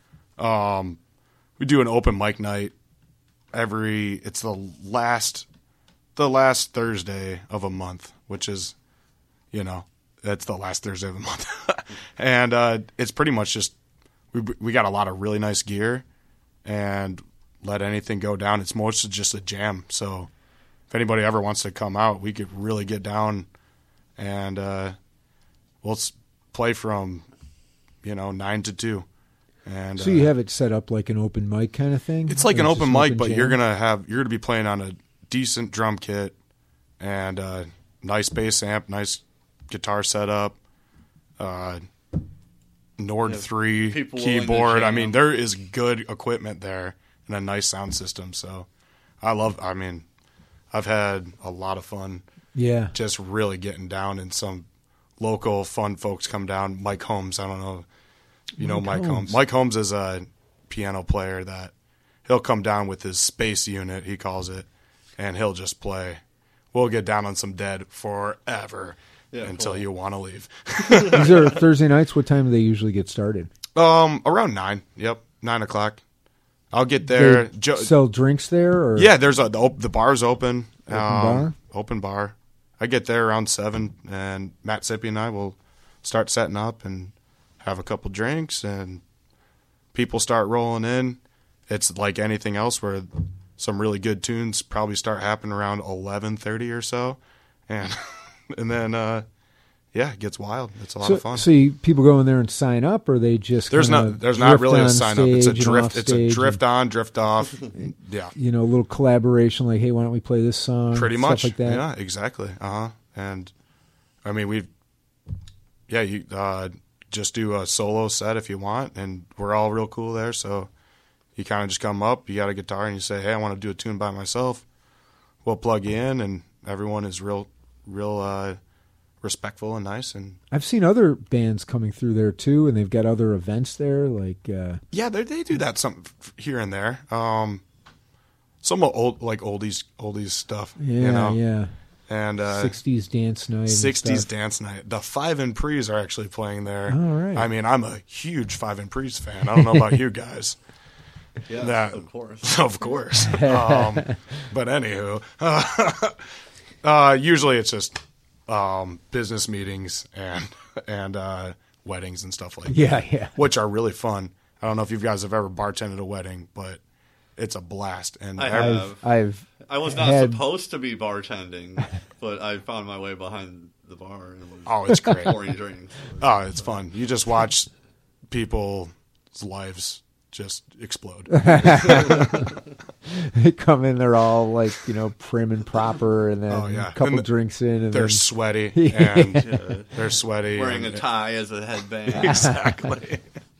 um, we do an open mic night every. It's the last, the last Thursday of a month, which is, you know, that's the last Thursday of the month, and uh, it's pretty much just. We we got a lot of really nice gear, and let anything go down. It's mostly just a jam. So if anybody ever wants to come out, we could really get down, and uh, we'll s- play from, you know, nine to two. And
So you
uh,
have it set up like an open mic kind of thing?
it's like
Or
an
just
open mic, but
jam?
you're gonna have you're gonna be playing on a decent drum kit and uh, nice bass amp, nice guitar setup. Uh, Nord
Yeah,
three
people willing to
keyboard. I
jam.
mean, there is good equipment there and a nice sound system. So I love, I mean, I've had a lot of fun
Yeah.
just really getting down, and some local fun folks come down. Mike Holmes, I don't know, you know
Mike
Mike
Holmes.
Holmes. Mike Holmes is a piano player that he'll come down with his space unit, he calls it, and he'll just play. We'll get down on some Dead forever.
Yeah,
until
cool.
you want to leave.
These are Thursday nights. What time do they usually get started?
Um, around nine. Yep, nine o'clock. I'll get there.
They
Jo-
sell drinks there? Or
yeah, there's a the, op- the bar's open.
Open
um,
bar?
Open bar. I get there around seven, and Matt Sippy and I will start setting up and have a couple drinks, and people start rolling in. It's like anything else, where some really good tunes probably start happening around eleven thirty or so, and and then uh, yeah, it gets wild. It's a lot
so,
of fun.
so you, people go in there and sign up, or they just
There's
kinda
not there's not
drift
really a
on
sign up. It's a
stage and
drift.
off
It's a
stage
drift
and,
on, drift off. Yeah,
you know, a little collaboration. Like, hey, why don't we play this song?
pretty
Stuff
much.
like that.
Yeah, exactly. Uh huh. And I mean, we've yeah, you uh, just do a solo set if you want, and we're all real cool there. So you kind of just come up, you got a guitar, and you say, "Hey, I want to do a tune by myself." We'll plug you in, and everyone is real, real uh, respectful and nice. And
I've seen other bands coming through there too, and they've got other events there. Like, uh,
yeah, they they do that some here and there. Um, some old like oldies oldies stuff.
yeah,
you know?
yeah.
and uh,
sixties dance night. and
sixties
stuff.
dance night. The Five and Pre's are actually playing there.
All right.
I mean, I'm a huge Five and Pre's fan. I don't know about you guys.
Yeah,
That-
of course.
Of course. Um, but anywho, uh, usually it's just um, business meetings and and uh, weddings and stuff like that.
Yeah, yeah.
Which are really fun. I don't know if you guys have ever bartended a wedding, but it's a blast. And
I
every-
have.
I've, I've
I was not
had-
supposed to be bartending, but I found my way behind the bar and was
oh, it's great.
pouring drinks.
Oh, it's fun. You just watch people's lives just explode.
they come in, they're all like, you know, prim and proper, and then
Oh, yeah.
a couple
And the-
drinks in, and
They're
then
sweaty and
Yeah.
they're sweaty.
Wearing a
and-
tie as a headband.
Exactly.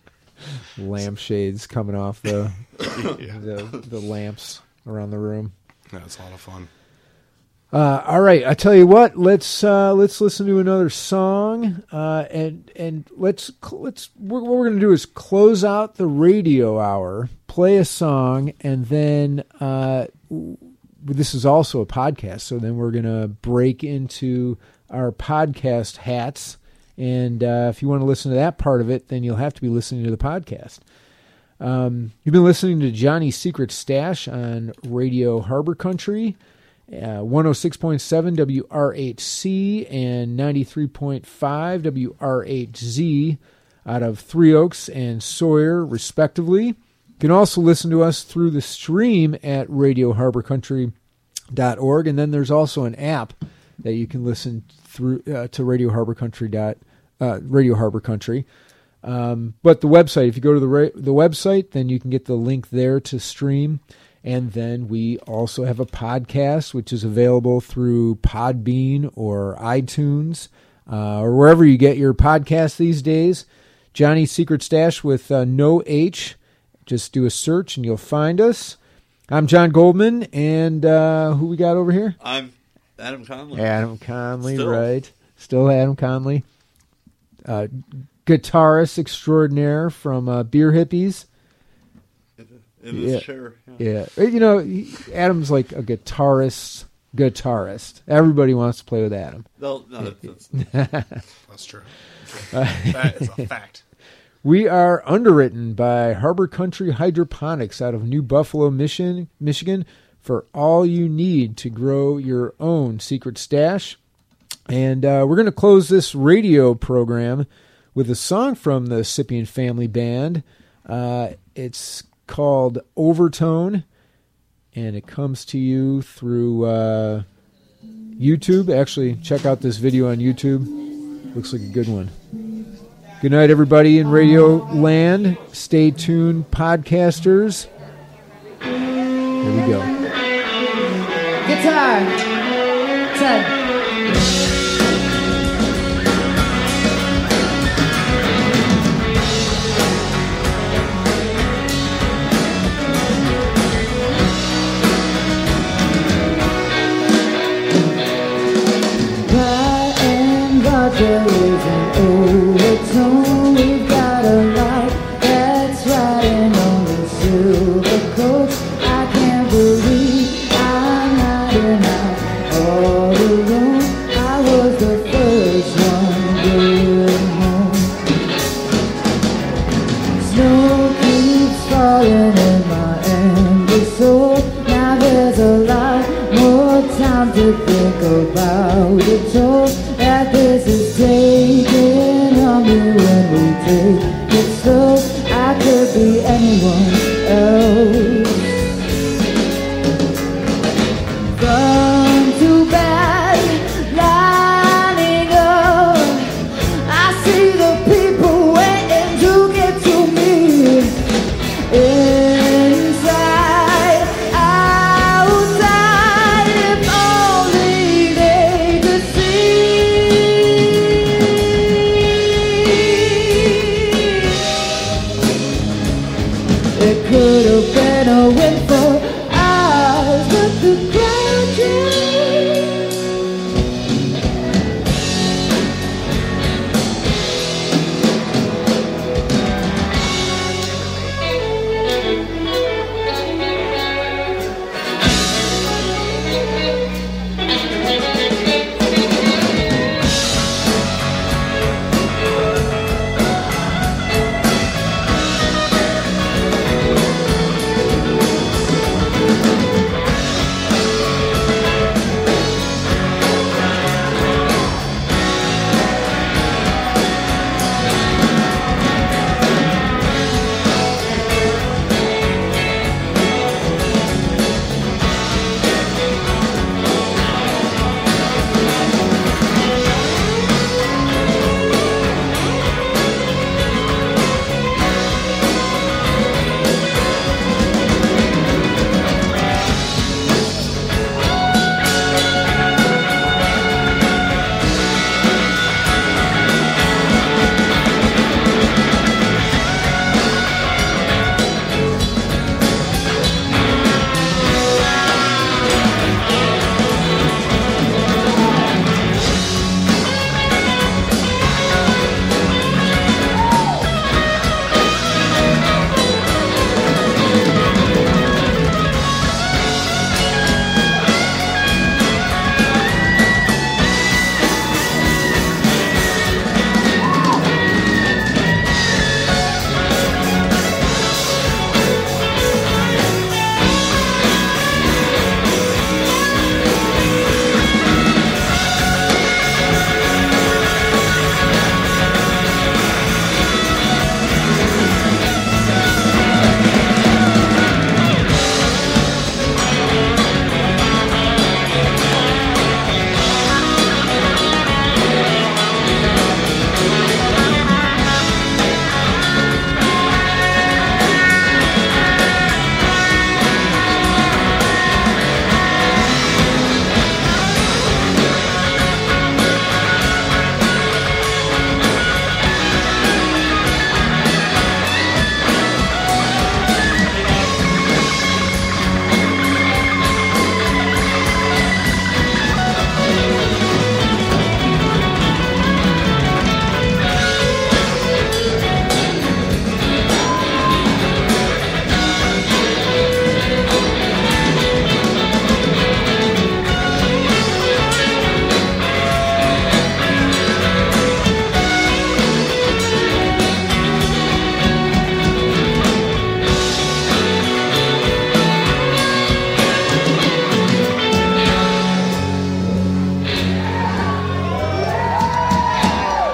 lampshades coming off the,
Yeah.
the the lamps around the room.
That's a lot of fun.
Uh, all right, I tell you what. Let's uh, let's listen to another song, uh, and and let's let's what we're going to do is close out the radio hour, play a song, and then uh, this is also a podcast. So then we're going to break into our podcast hats, and uh, if you want to listen to that part of it, then you'll have to be listening to the podcast. Um, you've been listening to Johnny's Secret Stash on Radio Harbor Country. Uh, one oh six point seven W R H C and ninety-three point five W R H Z out of Three Oaks and Sawyer, respectively. You can also listen to us through the stream at radio harbor country dot org, and then there's also an app that you can listen through uh, to Radio Harbor Country. Dot, uh, Radio Harbor Country. Um, but the website, if you go to the ra- the website, then you can get the link there to stream. And then we also have a podcast, which is available through Podbean or iTunes uh, or wherever you get your podcasts these days. Johnny's Secret Stash with uh, no H. Just do a search and you'll find us. I'm John Goldman, and uh, who we got over here?
I'm Adam Conley.
Adam Conley,
Still.
right. Still Adam Conley. Uh, guitarist extraordinaire from uh, Beer Hippies.
In this
Yeah.
chair. Yeah.
Yeah, you know, he- Adam's like a guitarist. Guitarist. Everybody wants to play with Adam.
No, no, that's, that's,
That's true. That is a fact.
We are underwritten by Harbor Country Hydroponics out of New Buffalo, Michigan, Michigan, for all you need to grow your own secret stash. And uh, we're going to close this radio program with a song from the Scypian Family Band. Uh, it's called Overtone, and it comes to you through uh, YouTube. Actually, check out this video on YouTube. Looks like a good one. Good night, everybody in Radio Land. Stay tuned, podcasters. Here we go.
Guitar. Ted. By and God, there is an overtone. We've got a light that's riding on the silver coast. I can't believe I'm riding out all alone. I was the first one going home. Snow keeps falling in my anger soul. Now there's a lot more time to think about the toll that this is taking on me when we take it slow. I could be anyone else. From too bad, lining up, I see the people waiting to get to me. Inside, outside, if only they could see. It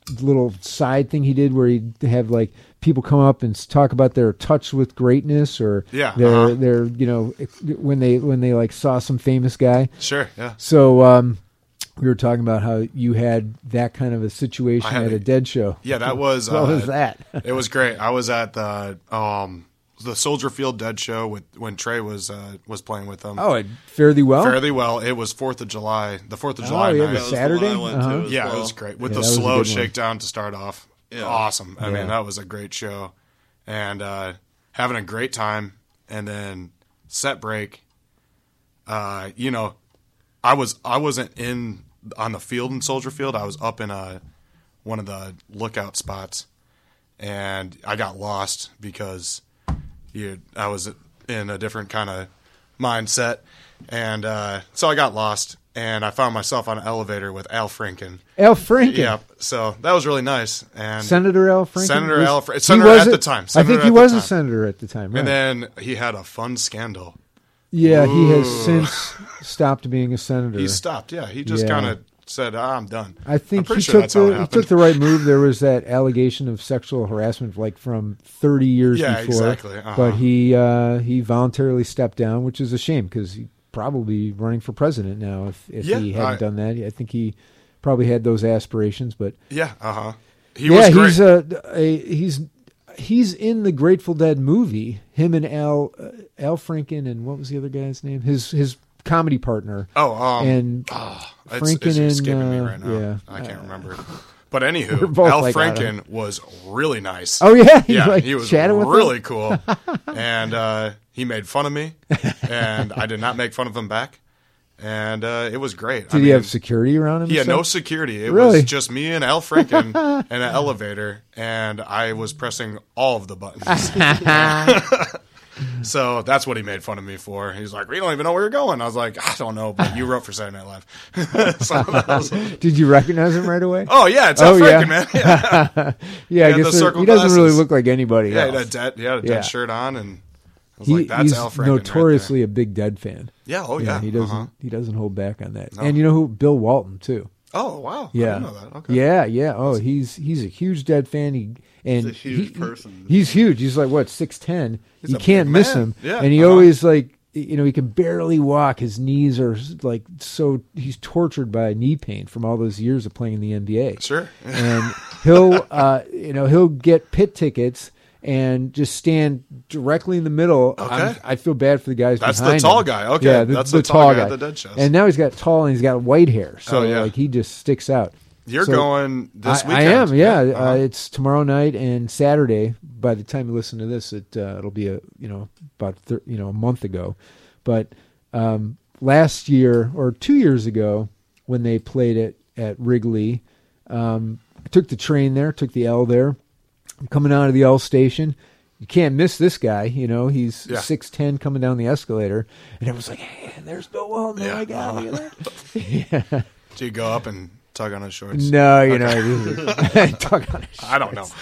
little side thing he did where he'd have like people come up and talk about their touch with greatness or
Yeah,
their
uh-huh.
their you know when they when they like saw some famous guy.
Sure, yeah.
So um, we were talking about how you had that kind of a situation
I had
at
a-
a Dead show.
Yeah, that was.
What
uh,
was that?
It was great. I was at the um the Soldier Field Dead show with when Trey was uh, was playing with them.
Oh, it fared thee well.
fairly well. It was Fourth of July, the Fourth of
Oh,
July
yeah,
night.
the
That was the
Saturday?
one I went
Uh-huh.
to as
Yeah,
well.
it was great with
Yeah,
the
that was a
slow
good one.
shakedown to start off.
Yeah.
Awesome. I
Yeah.
mean, that was a great show, and uh, having a great time. And then set break. Uh, you know, I was I wasn't in on the field in Soldier Field. I was up in a one of the lookout spots, and I got lost because you I was in a different kind of mindset, and uh, so I got lost. And I found myself on an elevator with Al Franken.
Al Franken.
Yeah, so that was really nice. And
Senator Al Franken.
Senator
Was-
Al Fra-
he
Senator
was
at
a-
the time.
I
Senator
think he
at the
was a
time.
senator at the time. Right.
And then he had a fun scandal.
yeah, he has
Ooh.
since stopped being a senator.
He stopped. Yeah, he just
Yeah.
kind of said, ah, "I'm done."
I think
I'm pretty
he
sure
took
that's how it
the he
happened.
took the right move. There was that allegation of sexual harassment, like from thirty years
Yeah,
before.
exactly. Uh-huh.
But he uh, he voluntarily stepped down, which is a shame because he probably running for president now. If if
Yeah,
he hadn't
I-
done that, I think he probably had those aspirations. But
Yeah, uh huh. He
yeah,
was great.
he's a, a he's he's in the Grateful Dead movie. Him and Al uh, Al Franken and what was the other guy's name? His his comedy partner.
oh, um,
and
oh, it's,
Franken
it's
and
escaping me
uh,
right now.
yeah.
I can't
Uh,
remember. But
we're
anywho,
both
Al
like, I don't-
Franken was really nice.
Oh yeah, he,
yeah,
like,
he was
chatted with him?
really cool, and uh, he made fun of me, and I did not make fun of him back, and uh, it was great.
Did
I
he
mean,
have security around him?
He had
and
no
stuff?
security. It
Really?
was just me and Al Franken in an elevator, and I was pressing all of the buttons. So that's what he made fun of me for. He's like, "We don't even know where you're going." I was like, "I don't know, but you wrote for Saturday Night Live." So that was-
Did you recognize him right away?
oh yeah, it's
Oh,
Al
yeah.
Franken, man. Yeah,
yeah, I
had
guess
the
there-
circle
he doesn't really
glasses.
look like anybody
yeah, he
else.
had a dead, he had a dead
Yeah.
shirt on, and I was
He-
like, "That's
he's
Al Franken." right there.
notoriously a big Dead fan.
Yeah. Oh yeah.
he doesn't.
Uh-huh.
He doesn't hold back on that.
No.
And you know who? Bill Walton too.
Oh wow. I
Yeah,
didn't know that. Okay.
yeah, yeah. Oh, he's he's a huge Dead fan. He and
He's a huge
he-
person.
He's huge. He's like what six ten.
He's
You
a
can't
big
miss
man.
him.
Yeah,
and he
uh-huh.
always like you know he can barely walk. His knees are like so. He's tortured by knee pain from all those years of playing in the N B A.
Sure.
And he'll uh, you know he'll get pit tickets and just stand directly in the middle.
Okay.
I'm- I feel bad for the guys
That's the
behind
tall
him.
guy. Okay,
yeah, the,
that's
the,
the tall
tall
guy
guy.
at the Dead shows.
And now he's got tall and he's got white hair, so
Oh, yeah.
like he just sticks out.
You're
So,
going this
I,
weekend.
I am, yeah.
Uh-huh.
Uh, it's tomorrow night and Saturday. By the time you listen to this, it uh, it'll be a you know about thir- you know a month ago. But um, last year or two years ago, when they played it at Wrigley, um, I took the train there, took the L there. I'm coming out of the L station. You can't miss this guy. You know he's
Yeah.
six ten coming down the escalator, and everyone's like, "Hey, there's Bill Walton!
Yeah.
Oh my God, look at that!" yeah.
Do you go up and tug on his shorts?
No, you know, talk on his
I don't know.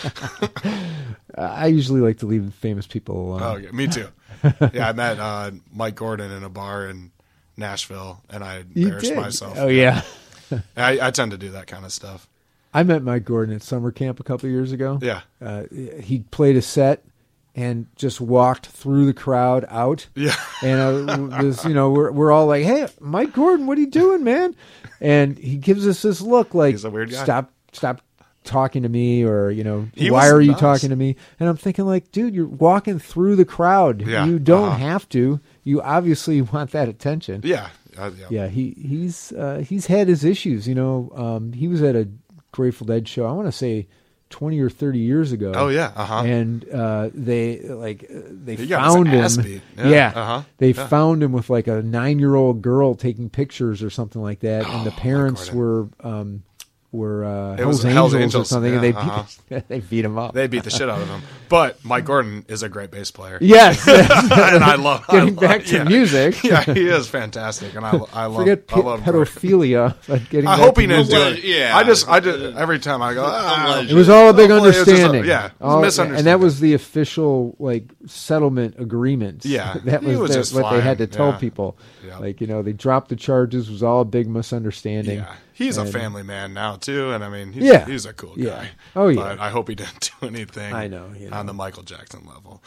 I usually like to leave famous people alone.
Oh, yeah, me too. Yeah, I met uh, Mike Gordon in a bar in Nashville, and I
You
embarrassed
did?
myself.
Oh yeah,
I, I tend to do that kind of stuff.
I met Mike Gordon at summer camp a couple of years ago.
Yeah,
uh, he played a set and just walked through the crowd out.
yeah.
And uh, this, you know, we're we're all like, "Hey, Mike Gordon, what are you doing, man?" And he gives us this look like,
He's a weird guy.
"Stop, stop." talking to me, or you know,
He
why
was
are you
nice.
talking to me? And I'm thinking like, dude, you're walking through the crowd.
Yeah,
You don't
uh-huh.
have to. You obviously want that attention.
Yeah, uh, yeah.
Yeah, he he's uh, he's had his issues. You know, um, he was at a Grateful Dead show. I want to say twenty or thirty years ago.
Oh yeah, uh huh.
And uh, they like uh, they
He got his
found him.
ass beat. Yeah,
Yeah,
uh-huh.
they
Yeah.
found him with like a nine-year-old girl taking pictures or something like that, and the
Oh,
parents
Gordon.
were um, were uh,
It was
Hell's,
Hell's
Angels, or
Angels,
something, and
yeah,
they
uh-huh.
beat, they beat him up.
They beat the shit out of him. But Mike Gordon is a great bass player.
Yes,
and I love I
getting
love-
back to
yeah.
music.
Yeah, he is fantastic, and I, I love.
Forget
I love Gordon.
pedophilia, but getting
I
back
hope
to
he didn't
music.
do it.
Yeah.
I just, I just every time I go, ah,
Alleged.
It was all a big
Hopefully it's just a-
understanding.
yeah, it was a
All-
misunderstanding.
And that was the official like settlement agreement.
Yeah,
that
he
was,
was
the-
just
what they had to
flying,
tell
yeah.
people.
Yeah.
Like you know, they dropped the charges. It was all a big misunderstanding.
Yeah, He's a
And-
family man now too, and I mean, he's,
Yeah.
he's a cool guy.
Yeah. Oh, yeah.
But I hope he didn't do anything.
I know, you know.
on the Michael Jackson level.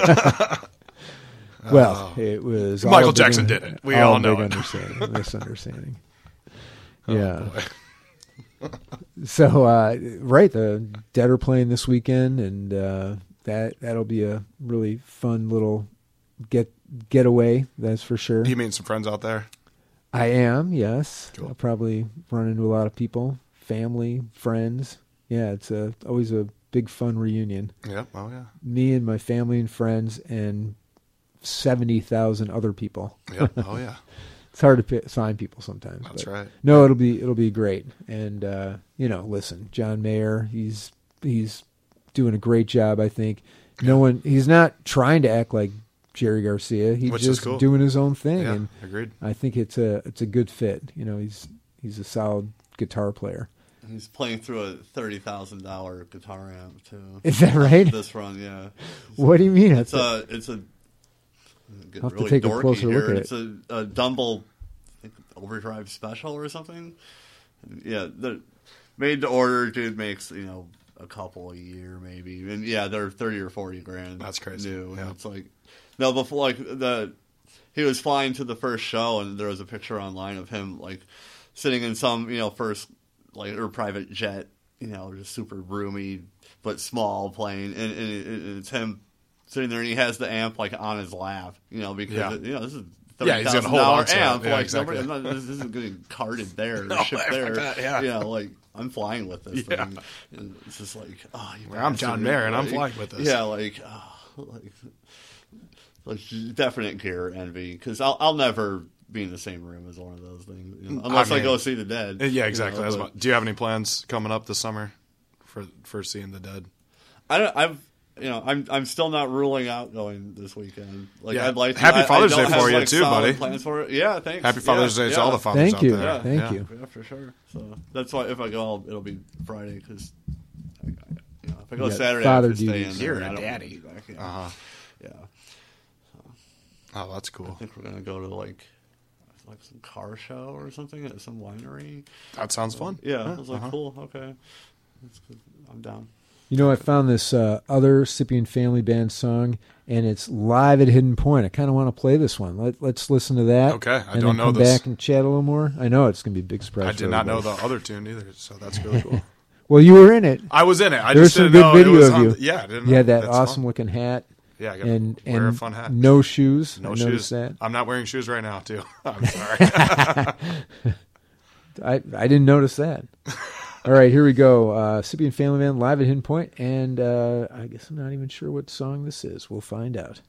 Well, it was all
Michael
a big-
Jackson did it. We
all
all know
big
it.
understanding, misunderstanding.
Oh,
yeah.
boy.
So uh, right, the Dead are playing this weekend, and uh, that that'll be a really fun little get getaway. That's for sure.
You mean some friends out there?
I am, yes.
Cool.
I'll probably run into a lot of people, family, friends. Yeah, it's a always a big fun reunion.
Yep. Oh yeah.
Me and my family and friends and seventy thousand other people.
Yep. Oh yeah.
It's hard to pi- find people sometimes.
That's
but
right.
No, it'll be it'll be great. And uh, you know, listen, John Mayer, he's he's doing a great job. I think no one he's not trying to act like Jerry Garcia. He's
Which is
just
cool.
doing his own thing,
Yeah.
and
Agreed.
I think it's a it's a good fit. You know, he's he's a solid guitar player.
He's playing through a thirty thousand dollar guitar amp too.
Is that right?
This run, yeah.
What do you mean?
It's a it's a. Get
I'll have to
really
take a
dorky
closer
here.
look at
It's a, a Dumble I think, Overdrive Special or something. Yeah, the made to order. Dude makes you know a couple a year maybe, and yeah, they're thirty or forty grand.
That's crazy.
New.
Yeah.
It's like no before like the he was flying to the first show, and there was a picture online of him like sitting in some you know first like or private jet, you know, just super roomy but small plane, and, and, it, and it's him sitting there, and he has the amp like on his lap, you know, because
Yeah.
it, you know this is
Yeah,
thirty
he's gonna
thousand
hold
dollar
on to it.
amp.
Yeah,
like
exactly.
nobody, not, this isn't getting carted there or
No,
shipped
like
there.
that, yeah.
You know, like I'm flying with this
Yeah.
thing. And it's just like, oh, you
Well, I'm
bastard.
John Mayer, and I'm
Like,
flying with this.
Yeah, like, oh, like, like definite gear envy because I'll I'll never be in the same room as one of those things you know, unless I,
mean-
go see the Dead.
Yeah, exactly.
You know,
That's
but-
what- Do you have any plans coming up this summer for for seeing the Dead?
I don't. I've. You know, I'm. I'm still not ruling out going this weekend. Like,
Yeah.
I'd like. To,
Happy
I-
Father's
I don't
Day
have,
for you
like,
too,
solid
buddy.
Plans for it. Yeah, thanks.
Happy Father's
yeah,
Day to
yeah.
all the fathers
Thank
out
you.
there.
Yeah.
Thank
Yeah.
you.
Yeah, for sure. So that's why if I go, I'll, it'll be Friday because, you know, if I go
You got
Saturday,
father
I have to stay
duties.
in.
You're
there,
a
and I don't
daddy.
wanna be back, yeah.
Uh-huh.
Yeah.
Oh, that's
I
cool.
think we're gonna go to like, like some car show or something at some winery.
That sounds fun.
Yeah, I was like,
uh-huh.
cool, okay, that's good. I'm down.
You know, I found this uh, other Scypian Family Band song, and it's live at Hidden Point. I kind of want to play this one. Let, let's listen to that.
Okay, I
and
don't
then
know
come
this.
back and chat a little more. I know it's going to be a big surprise.
I
for
did not know
everybody.
the other tune either, so that's really cool.
Well, you were in it.
I was in it. I
There's
just
some
didn't
good
know
video
it was
of
on
you.
the- yeah, I didn't
You
know.
had that
That's
awesome
fun.
looking hat.
Yeah, I gotta
and
wear
and
a fun hat.
no shoes.
No
I
shoes.
noticed that.
I'm not wearing shoes right now, too. I'm sorry.
I I didn't notice that. All right, here we go. Uh, Scypian Family Band live at Hidden Point, and uh, I guess I'm not even sure what song this is. We'll find out.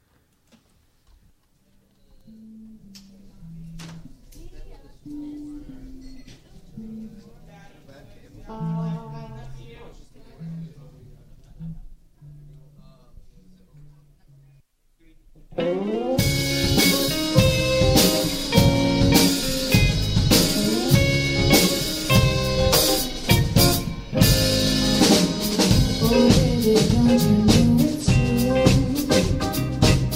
Oh, baby, don't you know it's true?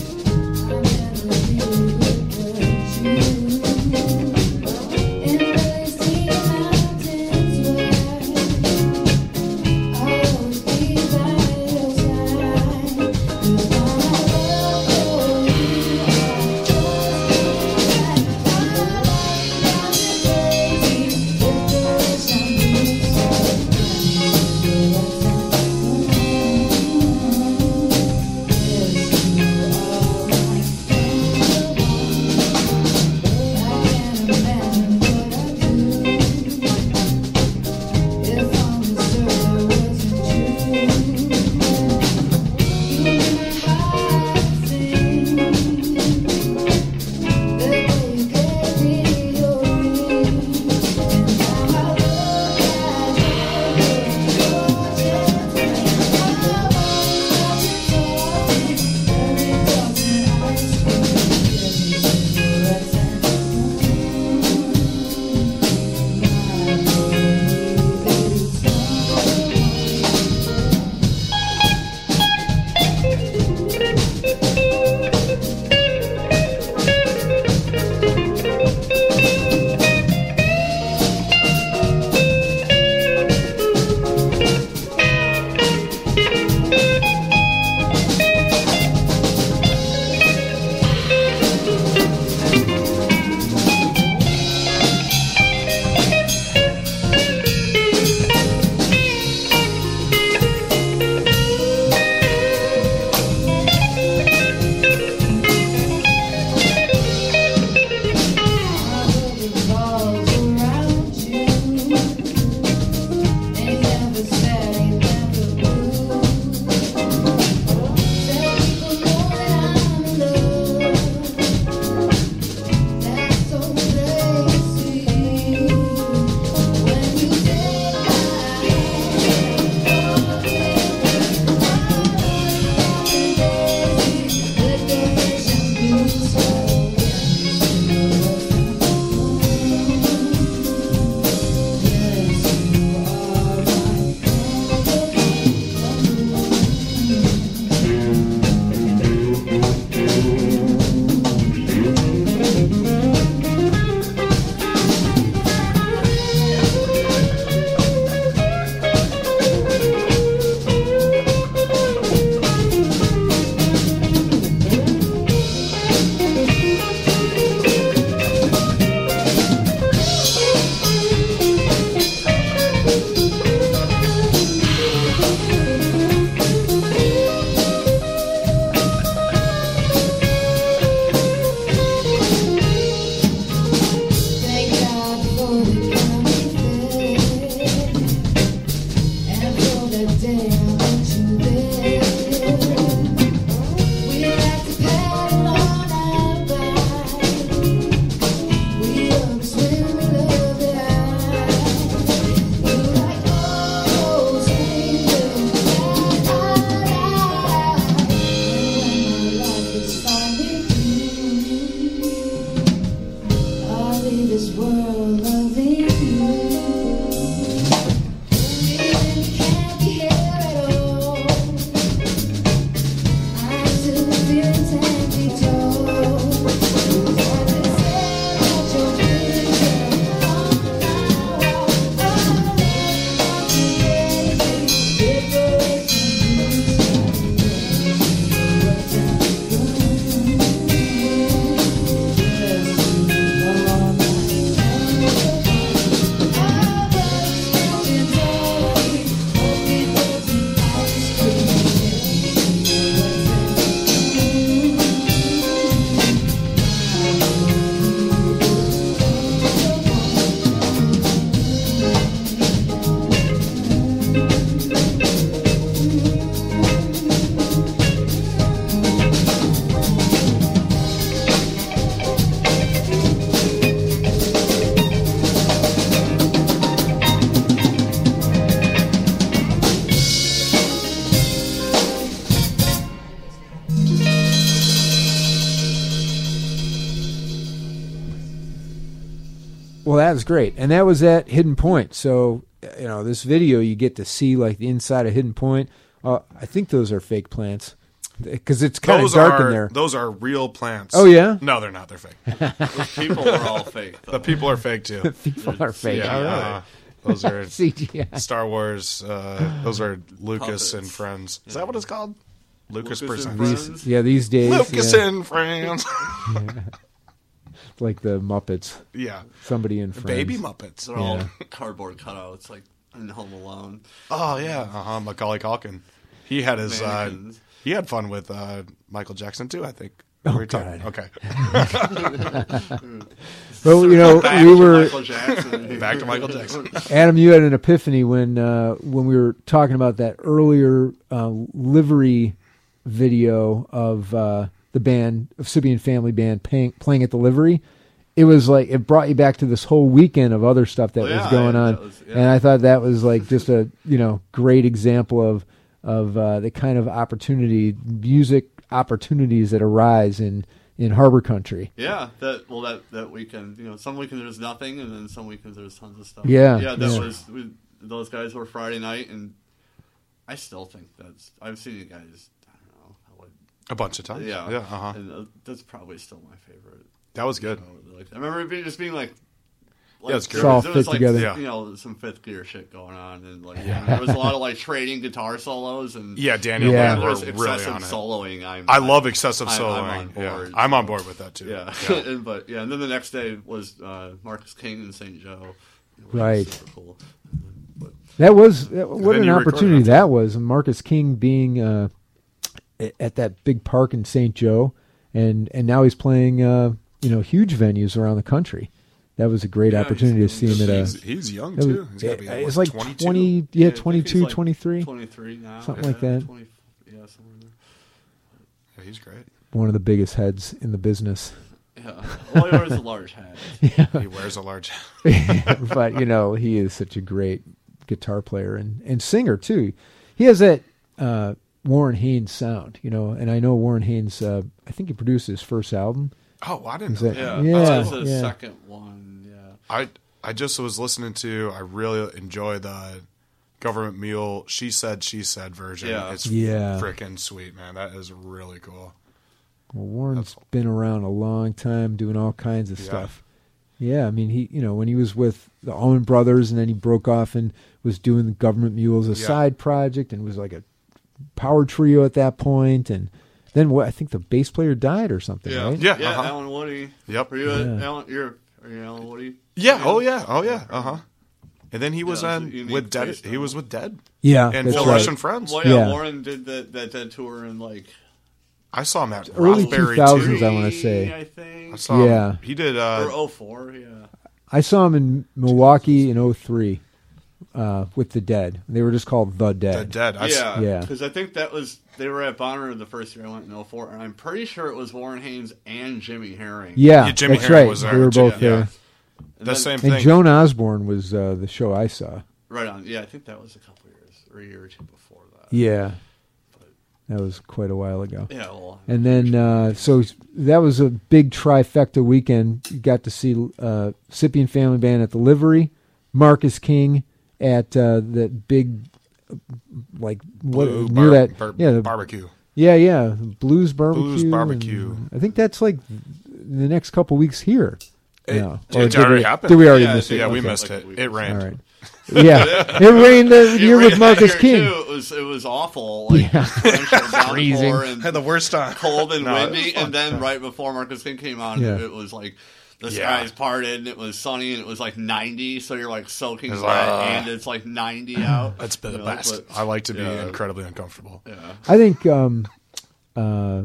Well, that was great, and that was at Hidden Point. So, you know, this video you get to see like the inside of Hidden Point. Uh, I think those are fake plants because it's kind of
Those
dark
are
in there.
those are real plants.
Oh, yeah?
No, they're not. They're fake.
Those people are all fake. Though.
The people are fake too.
People are fake.
Yeah,
All right.
uh, those are
C G I.
Star Wars. Uh, those are Lucas
Puppets.
and Friends. Is that what it's called? Lucas,
Lucas and
presents.
Friends.
These, yeah, these days,
Lucas
yeah,
and Friends.
like the Muppets.
Yeah,
Somebody in Friends.
baby Muppets.
They're all
Yeah.
cardboard cutouts, like in Home Alone.
Oh yeah, uh huh. Macaulay Culkin. He had his. Uh,
Mannequins.
he had fun with uh, Michael Jackson too. I think.
Oh,
We talked-
God.
Okay.
Well, you know,
Back
we
to
were
Michael Jackson.
Back to Michael Jackson.
Adam. You had an epiphany when uh, when we were talking about that earlier uh, livery video of uh, the band of Sibian Family Band playing, playing at the livery. It was like it brought you back to this whole weekend of other stuff that
Oh,
was
yeah,
going
I-
on,
that was- yeah.
and I thought that was like just a you know great example of of uh, the kind of opportunity, music opportunities that arise in in Harbor Country.
Yeah, that well that that weekend, you know, some weekends there's nothing, and then some weekends there's tons of stuff.
Yeah,
yeah, that
yeah.
was we, those guys were Friday night, and I still think that's I've seen you guys. I don't know, I would,
A bunch of times.
yeah,
Yeah. Uh huh.
and uh, that's probably still my favorite.
That was good.
You know, like, I remember it being, just being like. Like,
Yeah, it's
there
great.
all
was- there was,
fit
like,
together.
Yeah.
You know, some fifth gear shit going on, and like there was a lot of like trading guitar solos, and
Yeah, Daniel.
Yeah.
and
there
we're
was
really
excessive
on it.
soloing. I'm,
I love excessive
I'm-
soloing.
I'm on board.
Yeah, I'm on board with that too.
Yeah,
Yeah.
and, but yeah, and then the next day was uh, Marcus King and Saint Joe. Which was
Right.
super cool. But
That was that- what
then
an
you recorded
opportunity
that.
that was. And Marcus King being uh, a- at that big park in Saint Joe, and and now he's playing uh, you know huge venues around the country. That was a great
Yeah,
opportunity to
he's-
see him at a.
He's, he's young
it was-
too. He's gotta be
it-
what,
it's like
twenty-two?
twenty, yeah,
I think
twenty-two,
he's like
twenty-three,
twenty-three now,
Something
yeah,
like that.
twenty, yeah, somewhere there.
Yeah, he's great.
one of the biggest heads in the business.
Yeah, well, he wears a large hat.
He wears a large.
But you know he is such a great guitar player and, and singer too. He has that uh, Warren Haynes sound, you know, and I know Warren Haynes. Uh, I think he produced his first album.
Oh, I didn't
Is
know
that-
that.
Yeah,
Yeah,
that was the
yeah.
second one. Yeah,
I I just was listening to. I really enjoy the Government Mule. She said, she said version.
Yeah.
It's
Yeah.
freaking sweet, man. That is really cool.
Well, Warren's
That's-
been around a long time, doing all kinds of
Yeah.
stuff. Yeah, I mean, he, you know, when he was with the Allman Brothers, and then he broke off and was doing the Government Mule as a
Yeah.
side project, and was like a power trio at that point, and then what? I think the bass player died or something,
yeah,
right?
Yeah,
yeah.
uh-huh.
Alan Woody.
Yep.
Are you a-
Yeah.
Alan? You're are you Alan Woody?
Yeah. Oh yeah. Oh yeah. Uh huh. And then he was
Yeah,
on
it's a unique
with Dead.
taste,
He
though.
was with Dead
Yeah,
and
that's
Phil
right.
Rush and Friends.
Well, yeah,
Yeah.
Warren did that that, that tour in like
I saw him at
Early
Rothbury
two thousands,
too.
I wanna say.
I think.
I saw him.
Yeah.
He did.
or
Uh,
oh four, yeah.
I saw him in Milwaukee in oh three uh, with the Dead. They were just called the
the
Dead.
Dead. I s-
Yeah,
Yeah.
because I think that was they were at Bonner the first year I went in oh four, and I'm pretty sure it was Warren Haynes and Jimmy Herring.
Yeah,
Yeah, Jimmy
that's
Herring
right.
was
They
there,
were
too.
both
Yeah.
there.
And
The
then-
same
And
thing.
Joan Osborne was uh, the show I saw.
right on. Yeah, I think that was a couple years, or a year or two before that.
Yeah, that was quite a while ago.
Yeah, well,
And then, uh, so that was a big trifecta weekend. You got to see uh, Sipian Family Band at the Livery, Marcus King at uh, that big, like what
Blue
near
bar-
that,
bar-
yeah, the,
barbecue.
yeah, yeah, Blues Barbecue.
Blues Barbecue.
and I think that's like the next couple weeks here.
It-
Yeah.
it
Or did
already
we-
happened.
Did we already
Yeah,
miss it?
Yeah, we
Okay.
missed
Like
it.
a week
It
or so.
rained.
All right. Yeah, it rained the
It
year with
rained
Marcus
that
King.
year, too. It was it was awful. Like torrential downpour and
Had the worst time.
cold and
No, it was
windy,
fun.
and then right before Marcus King came on,
Yeah.
it was like the
Yeah.
skies parted and it was sunny and it was like ninety, so you're like soaking
It was
wet
like,
and it's like ninety out.
That's been
You
the
know,
best.
but-
I like to be
yeah.
incredibly uncomfortable.
Yeah.
I think. Um, uh,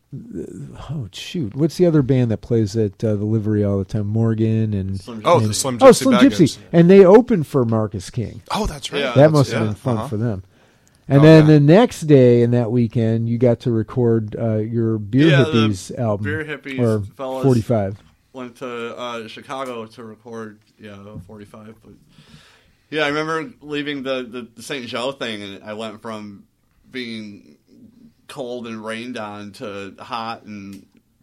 oh shoot! What's the other band that plays at uh, the Livery all the time? Morgan and
Slim
Oh,
Gypsy.
the Slim Gypsy
oh, Slim
Baggins.
Gypsy, and they opened for Marcus King.
Oh, that's right.
Yeah.
That
That's-
must have
yeah,
been fun
uh-huh.
for them. And
Oh,
then
yeah.
the next day and that weekend, you got to record uh, your Beer
Yeah, the
Hippies album,
Beer Hippies
or
fellas
forty-five.
went to uh, Chicago to record, yeah, forty-five. But yeah, I remember leaving the, the, the Saint Joe thing, and I went from being cold and rained on to hot and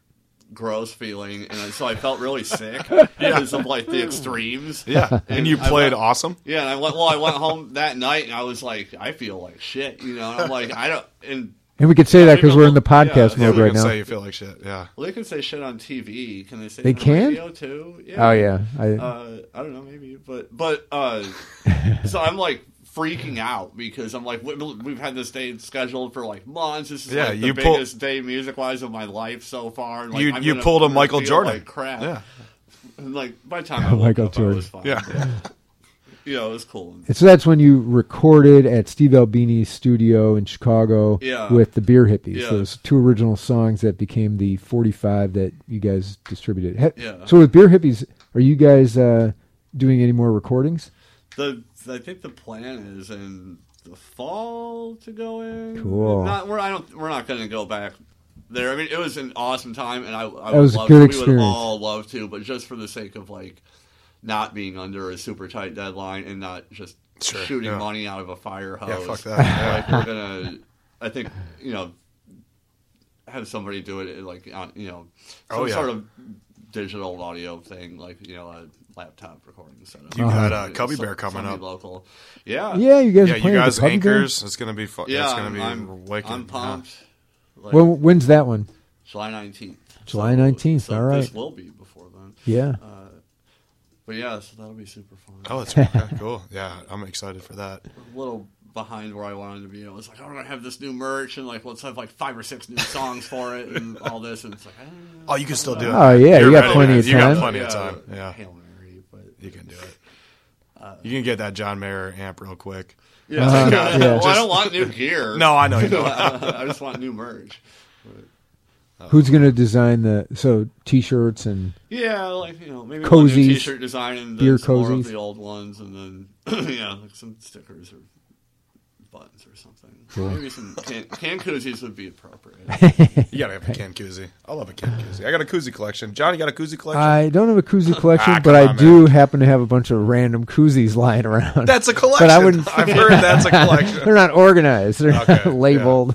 gross feeling, and so I felt really sick because of like the extremes.
Yeah, and,
And
you
I
played
went-
awesome.
Yeah, and I went. Well, I went home that night, and I was like, I feel like shit, you know. And I'm like, I don't. And
And we could say that because we're in the
Yeah,
podcast
Yeah,
mode
we
right
can
now.
say you feel like shit. Yeah.
well, they can say shit on T V. Can they say
They
it on
can?
radio too? Yeah.
Oh yeah, I,
Uh, I don't know, maybe, but but uh, so I'm like freaking out because I'm like, we- we've had this day scheduled for like months. This is
Yeah,
like the
you pull-
biggest day music wise of my life so far. And, like,
You
I'm
you
gonna-
pulled a
I'm gonna
Michael
feel
Jordan.
like crap.
Yeah.
And like by the time I woke
Michael
up,
Jordan.
I was fine.
Yeah.
You know, it was cool.
And so that's when you recorded at Steve Albini's studio in Chicago
Yeah.
with the Beer Hippies.
Yeah.
Those two original songs that became the forty-five that you guys distributed. He-
Yeah.
So with Beer Hippies, are you guys uh, doing any more recordings?
The I think the plan is in the fall to go in.
Cool.
Not we're I don't we're not going to go back there. I mean, it was an awesome time, and I, I
That
would
was a
love
good
to,
experience.
We would all love to, but just for the sake of like not being under a super tight deadline and not just
Sure,
shooting
yeah.
money out of a fire hose.
Yeah, fuck that. Yeah.
Like we're gonna, I think you know, have somebody do it like on you know some
Oh, yeah.
sort of digital audio thing, like you know a laptop recording setup.
You got uh,
Some-
Cubby Bear coming
somebody
up.
Local, yeah,
Yeah, you guys
Yeah,
are
you
playing
guys
at the Cubby Bear?
anchors. It's gonna be fun.
yeah.
it's gonna
I'm,
be
I'm,
wicked.
I'm pumped. Like,
When, when's that one?
July nineteenth.
July nineteenth,
So
all right.
This will be before then.
Yeah.
Uh, but yeah, so that'll be super fun.
Yeah. Oh, it's okay, cool. Yeah, I'm excited for that.
A little behind where I wanted to be. I was like, I want to have this new merch and like let's have like five or six new songs for it and all this. And it's like, I don't know.
Oh, you can still do it.
Oh, yeah,
You're
you got
ready,
plenty
man.
of
You got
time.
plenty of time. Yeah,
Hail Mary, but
you can do it. You can get that John Mayer amp real quick.
yeah.
Uh,
yeah.
yeah.
Well, I don't want new gear.
No, I know you don't.
I just want new merch.
Who's going to design the so T-shirts and
Yeah, like you know, maybe one
Cozies.
new T-shirt design and then
Beer
some more
cozies.
of the old ones, and then yeah, like some stickers or buttons or something. Maybe some can, can koozies would be appropriate.
You gotta have a can koozie. I love a can koozie. I got a koozie collection. Johnny got a koozie collection.
I don't have a koozie collection,
Ah,
but
come
I
on,
do happen to have a bunch of random koozies lying around.
That's a collection.
But I wouldn't.
I've heard that's a collection.
They're not organized. They're
Okay,
not labeled.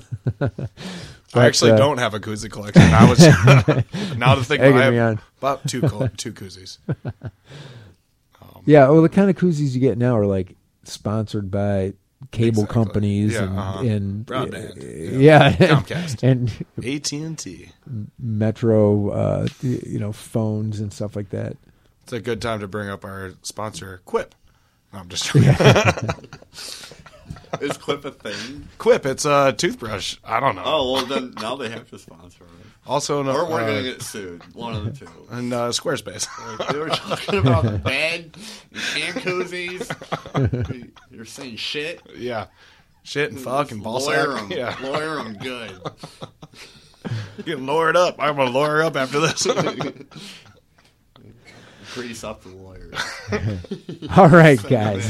I actually
uh,
don't have a koozie collection. I was now to think
Egging
I have
me on.
about two co- two koozies.
Yeah, well, the kind of koozies you get now are like sponsored by cable
Exactly.
companies
Yeah,
and,
uh-huh.
and
Broadband.
uh, yeah,
Comcast.
and
A T and T.
Metro, uh, you know, phones and stuff like that.
It's a good time to bring up our sponsor, Quip. No, I'm just joking.
Is Quip a thing?
Quip. It's a toothbrush. I don't know.
Oh well, then now they have to sponsor it,
Also, no,
or we're
uh,
gonna get sued. One of the two.
and uh, Squarespace.
Like, they were talking about the bed, and can koozies. You're saying shit.
Yeah, shit and fuck and ball
Lawyer
sack.
'em.
Yeah,
Lawyer 'em good.
you can lawyer it up. I'm gonna lawyer up after this.
Grease up the lawyers.
All right, guys.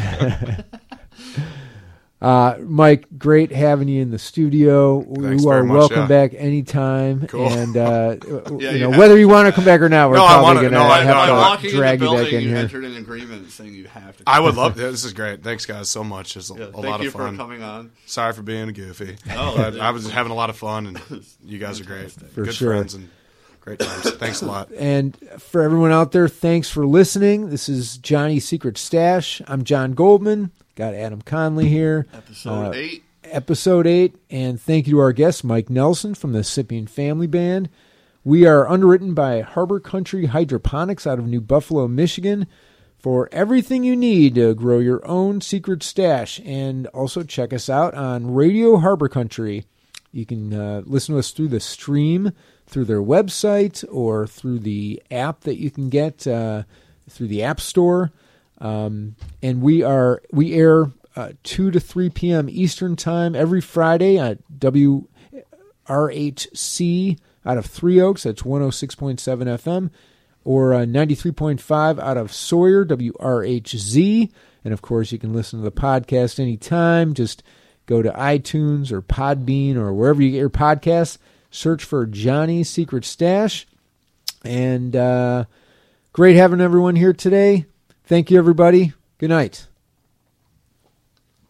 Uh, Mike, great having you in the studio.
Thanks
you are
very much,
welcome
yeah.
back anytime.
Cool.
And uh,
Yeah,
you
you
know,
have
whether
to.
you want to come back or not, we're
No, I
probably
wanna-
going to
no, I- no,
have
I
to
By walking in
drag
the
you back
building,
in
you
here.
entered an agreement saying you have to.
I would love. This is great. Thanks, guys, so much. It's a,
Yeah,
a
thank
lot
you
of fun.
for coming on.
Sorry for being goofy.
Oh,
but
yeah.
I was having a lot of fun, and you guys are great.
For
Good
sure.
friends and great times. Thanks a lot.
And for everyone out there, thanks for listening. This is Johnny's Secret Stash. I'm John Goldman. Got Adam Conley here.
Episode
Uh,
eight.
Episode eight. And thank you to our guest, Mike Nelson from the Scypian Family Band. We are underwritten by Harbor Country Hydroponics out of New Buffalo, Michigan, for everything you need to grow your own secret stash. And also check us out on Radio Harbor Country. You can uh, listen to us through the stream, through their website, or through the app that you can get uh, through the App Store. Um, and we are we air uh, two to three p.m. Eastern Time every Friday at W R H C out of Three Oaks. That's one oh six point seven F M. Or uh, ninety-three point five out of Sawyer, W R H Z. And, of course, you can listen to the podcast anytime. Just go to iTunes or Podbean or wherever you get your podcasts. Search for Johnny's Secret Stash. And uh, great having everyone here today. Thank you, everybody. Good night.